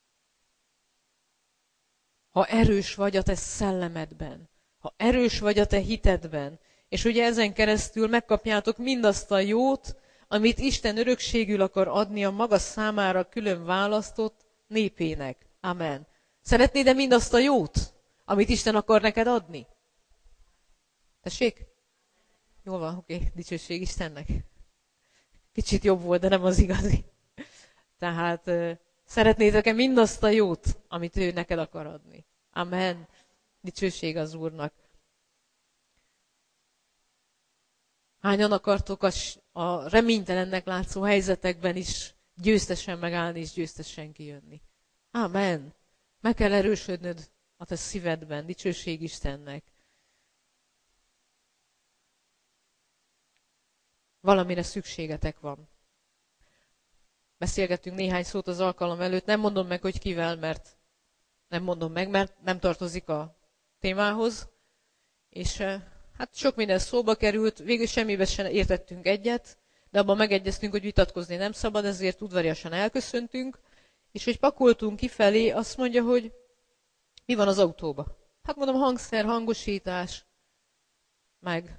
A: Ha erős vagy a te szellemedben, ha erős vagy a te hitedben, és ugye ezen keresztül megkapjátok mindazt a jót, amit Isten örökségül akar adni a maga számára külön választott népének. Amen. Szeretnéd-e mindazt a jót, amit Isten akar neked adni? Tessék? Jól van, oké, okay. Dicsőség Istennek. Kicsit jobb volt, de nem az igazi. Tehát szeretnétek-e mindazt a jót, amit ő neked akar adni? Amen. Dicsőség az Úrnak. Hányan akartok a, a reménytelennek látszó helyzetekben is győztesen megállni és győztesen kijönni? Amen. Meg kell erősödnöd a te szívedben. Dicsőség Istennek. Valamire szükségetek van. Beszélgettünk néhány szót az alkalom előtt. Nem mondom meg, hogy kivel, mert nem mondom meg, mert nem tartozik a témához. És hát sok minden szóba került, végül semmibe sem értettünk egyet, de abban megegyeztünk, hogy vitatkozni nem szabad, ezért udvariasan elköszöntünk, és hogy pakoltunk kifelé, azt mondja, hogy mi van az autóba. Hát mondom, hangszer, hangosítás, meg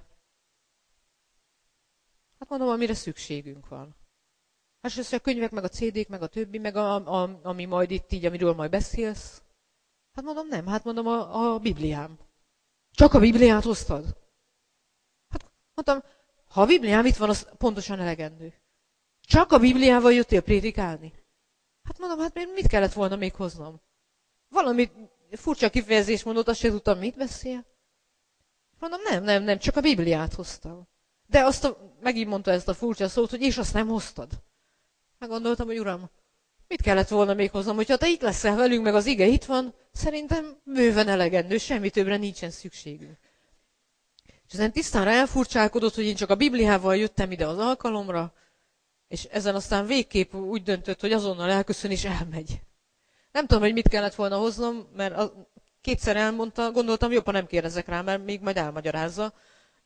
A: hát mondom, amire szükségünk van. Hát és a könyvek, meg a cé dék, meg a többi, meg a, a, ami majd itt így, amiről majd beszélsz. Hát mondom, nem, hát mondom, a, a Bibliám. Csak a Bibliát hoztad? Hát mondtam, ha a Bibliám itt van, az pontosan elegendő. Csak a Bibliával jöttél prédikálni? Hát mondom, hát mit kellett volna még hoznom? Valami furcsa kifejezés mondott, azt sem tudtam, mit beszél. Mondom, nem, nem, nem, csak a Bibliát hoztam. De azt a, megint mondta ezt a furcsa szót, hogy és azt nem hoztad. Meggondoltam, hogy uram, mit kellett volna még hoznom, hogyha te itt leszel velünk, meg az ige itt van, szerintem bőven elegendő, semmi többre nincsen szükségünk. És ezen tisztára elfurcsálkodott, hogy én csak a Bibliával jöttem ide az alkalomra, és ezen aztán végképp úgy döntött, hogy azonnal elköszön és elmegy. Nem tudom, hogy mit kellett volna hoznom, mert a, kétszer elmondta, gondoltam, jobban nem kérdezek rá, mert még majd elmagyarázza.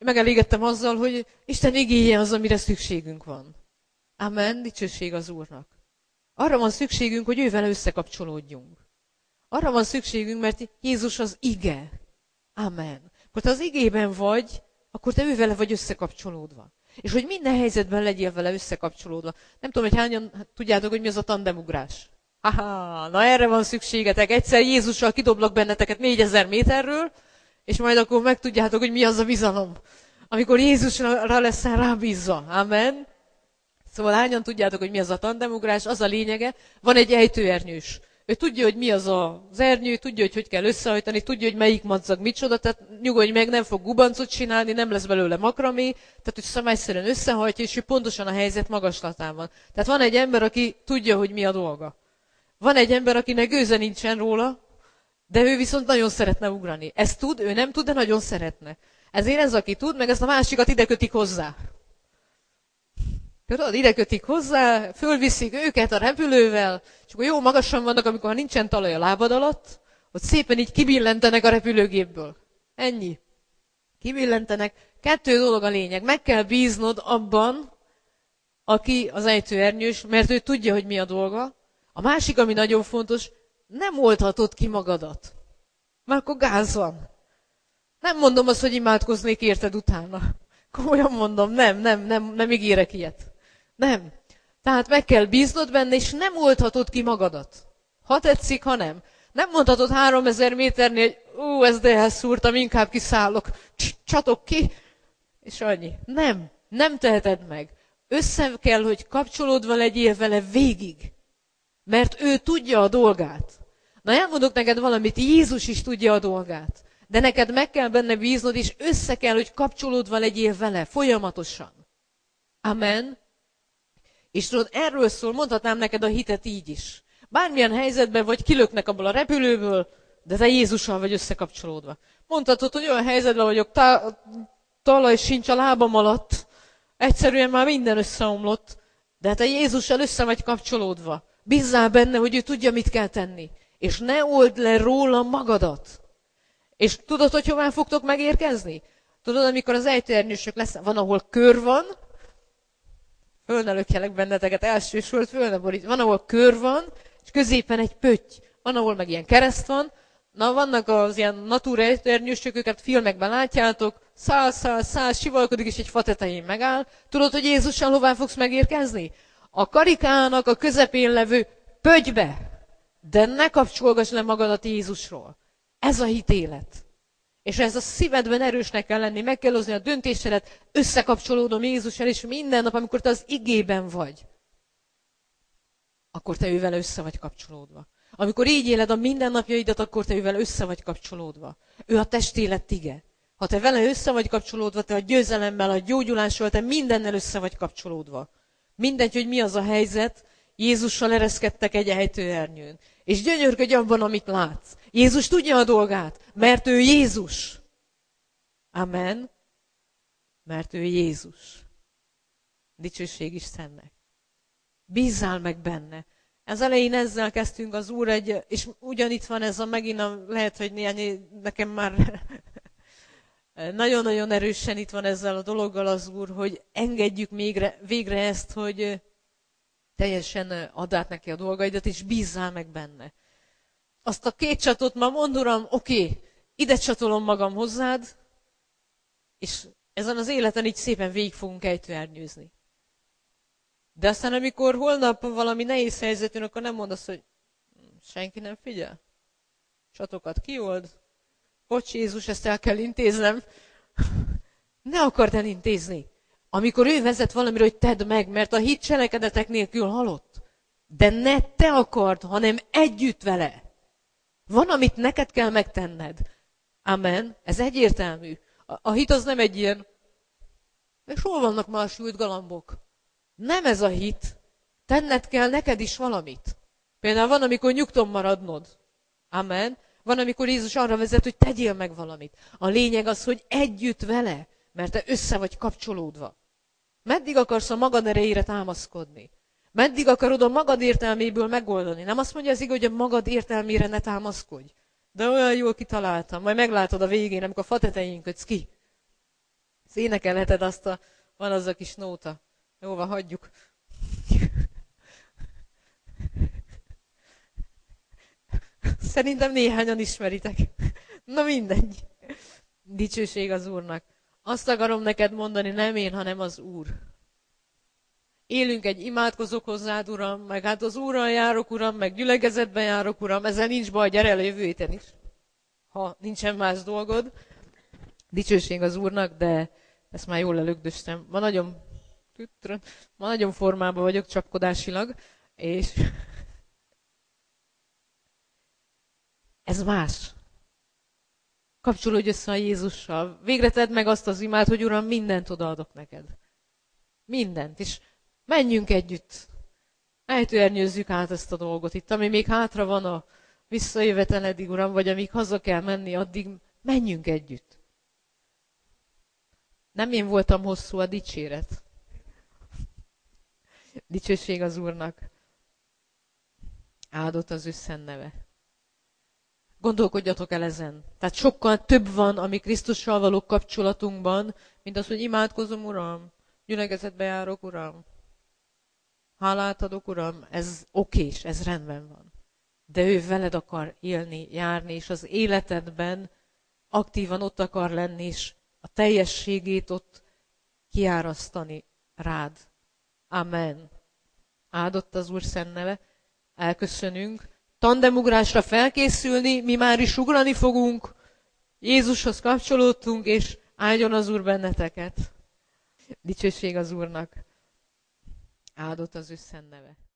A: Én megelégedtem azzal, hogy Isten igéje az, amire szükségünk van. Amen, dicsőség az Úrnak. Arra van szükségünk, hogy ővel összekapcsolódjunk. Arra van szükségünk, mert Jézus az ige. Amen. Akkor te az igében vagy, akkor te ővele vagy összekapcsolódva. És hogy minden helyzetben legyél vele összekapcsolódva. Nem tudom, hogy hányan tudjátok, hogy mi az a tandemugrás. Aha, na erre van szükségetek. Egyszer Jézussal kidoblak benneteket négyezer méterről, és majd akkor megtudjátok, hogy mi az a bizalom. Amikor Jézusra leszel rábízva. Amen. Szóval hányan tudjátok, hogy mi az a tandemugrás, az a lényege. Van egy ejtőernyős. Ő tudja, hogy mi az az ernyő, tudja, hogy hogy kell összehajtani, tudja, hogy melyik madzag micsoda, tehát nyugodj meg, nem fog gubancot csinálni, nem lesz belőle makramé, tehát hogy szabályszerűen összehajtja, és ő pontosan a helyzet magaslatán van. Tehát van egy ember, aki tudja, hogy mi a dolga. Van egy ember, akinek gőze nincsen róla, de ő viszont nagyon szeretne ugrani. Ezt tud, ő nem tud, de nagyon szeretne. Ezért ez, aki tud, meg ezt a másikat ide kötik hozzá. Tudod, ide kötik hozzá, fölviszik őket a repülővel, és akkor jó magasan vannak, amikor nincsen talaj a lábad alatt, ott szépen így kibillentenek a repülőgépből. Ennyi. Kibillentenek. Kettő dolog a lényeg. Meg kell bíznod abban, aki az ejtőernyős, mert ő tudja, hogy mi a dolga. A másik, ami nagyon fontos, nem oldhatod ki magadat. Mert akkor gáz van. Nem mondom azt, hogy imádkoznék érted utána. Komolyan mondom, nem, nem, nem, nem ígérek ilyet. Nem. Tehát meg kell bíznod benne, és nem oldhatod ki magadat. Ha tetszik, ha nem. Nem mondhatod háromezer méternél, hogy ú, ezt dehez szúrtam, inkább kiszállok, csatok ki, és annyi. Nem. Nem teheted meg. Össze kell, hogy kapcsolódva legyél vele végig. Mert ő tudja a dolgát. Na, elmondok neked valamit, Jézus is tudja a dolgát. De neked meg kell benne bíznod, és össze kell, hogy kapcsolódva legyél vele, folyamatosan. Amen. És tudod, erről szól, mondhatnám neked a hitet így is. Bármilyen helyzetben vagy, kilöknek abból a repülőből, de te Jézussal vagy összekapcsolódva. Mondhatod, hogy olyan helyzetben vagyok, tá- talaj sincs a lábam alatt, egyszerűen már minden összeomlott, de te Jézussal össze vagy kapcsolódva. Bízzál benne, hogy ő tudja, mit kell tenni. És ne old le róla magadat. És tudod, hogy hová fogtok megérkezni? Tudod, amikor az ejtőernyősök lesz, van, ahol kör van, föl ne lökjelek benneteket, elsősült, föl ne borít. Van, ahol kör van, és középen egy pötty. Van, ahol meg ilyen kereszt van. Na, vannak az ilyen natúra ejtőernyősök, őket filmekben látjátok, száll, száll, száll, sivalkodik, és egy fa tetején megáll. Tudod, hogy Jézussal hová fogsz megérkezni? A karikának a közepén levő pöttybe. De ne kapcsolgass le magadat Jézusról. Ez a hitélet. És ez a szívedben erősnek kell lenni, meg kell hozni a döntésedet, összekapcsolódom Jézussal, és minden nap, amikor te az igében vagy, akkor te ővel össze vagy kapcsolódva. Amikor így éled a mindennapjaidat, akkor te ővel össze vagy kapcsolódva. Ő a testélet ige. Ha te vele össze vagy kapcsolódva, te a győzelemmel, a gyógyulással, te mindennel össze vagy kapcsolódva. Mindegy, hogy mi az a helyzet, Jézussal ereszkedtek egy ejtőernyőn. És gyönyörködj abban, amit látsz. Jézus tudja a dolgát, mert ő Jézus. Amen. Mert ő Jézus. Dicsőség Istennek. Bízzál meg benne. Az elején ezzel kezdtünk az Úr egy, és ugyanitt van ez a megint, a, lehet, hogy néhány, nekem már nagyon-nagyon erősen itt van ezzel a dologgal az Úr, hogy engedjük végre, végre ezt, hogy teljesen add át neki a dolgaidat, és bízzál meg benne. Azt a két csatot ma mond, Uram, oké, okay, ide csatolom magam hozzád, és ezen az életen így szépen végig fogunk ejtőernyőzni. De aztán, amikor holnap valami nehéz helyzet jön, akkor nem mondasz, hogy senki nem figyel. Csatokat kiold. Bocs, Jézus, ezt el kell intéznem. Ne akard elintézni. Amikor ő vezet valamire, hogy tedd meg, mert a hit cselekedetek nélkül halott. De ne te akard, hanem együtt vele. Van, amit neked kell megtenned. Amen. Ez egyértelmű. A, a hit az nem egy ilyen, és hol vannak már a sült galambok? Nem ez a hit. Tenned kell neked is valamit. Például van, amikor nyugton maradnod. Amen. Van, amikor Jézus arra vezet, hogy tegyél meg valamit. A lényeg az, hogy együtt vele, mert te össze vagy kapcsolódva. Meddig akarsz a magad erejére támaszkodni? Meddig akarod a magad értelméből megoldani? Nem azt mondja az igaz, hogy a magad értelmére ne támaszkodj. De olyan jól kitaláltam, majd meglátod a végén, amikor a fa tetején kötsz ki. Az énekelheted azt a, van az a kis nóta. Jó, van, hagyjuk. Szerintem néhányan ismeritek. Na mindegy. Dicsőség az Úrnak. Azt akarom neked mondani, nem én, hanem az Úr. Élünk egy imádkozok hozzád, Uram, meg hát az Úrral járok, Uram, meg gyülekezetben járok, Uram, ezzel nincs baj, gyere el a jövő héten is. Ha nincsen más dolgod. Dicsőség az Úrnak, de ezt már jól elögdöstem. Ma nagyon, ma nagyon formában vagyok csapkodásilag, és ez más. Kapcsolódj össze a Jézussal. Végre tedd meg azt az imát, hogy Uram, mindent odaadok neked. Mindent. És menjünk együtt. Ejtőernyőzzük át ezt a dolgot itt. Ami még hátra van a visszajöveteledig, Uram, vagy amíg haza kell menni, addig menjünk együtt. Nem én voltam hosszú, a dicséret. Dicsőség az Úrnak. Áldott az ő szent neve. Gondolkodjatok el ezen. Tehát sokkal több van, ami Krisztussal való kapcsolatunkban, mint az, hogy imádkozom, Uram, gyülekezetbe járok, Uram. Hálát adok, Uram, ez okés, ez rendben van. De ő veled akar élni, járni, és az életedben aktívan ott akar lenni, és a teljességét ott kiárasztani rád. Amen. Áldott az Úr szent neve. Elköszönünk. Tandemugrásra felkészülni, mi már is ugrani fogunk. Jézushoz kapcsolódtunk, és áldjon az Úr benneteket. Dicsőség az Úrnak. Áldott az ő szent neve.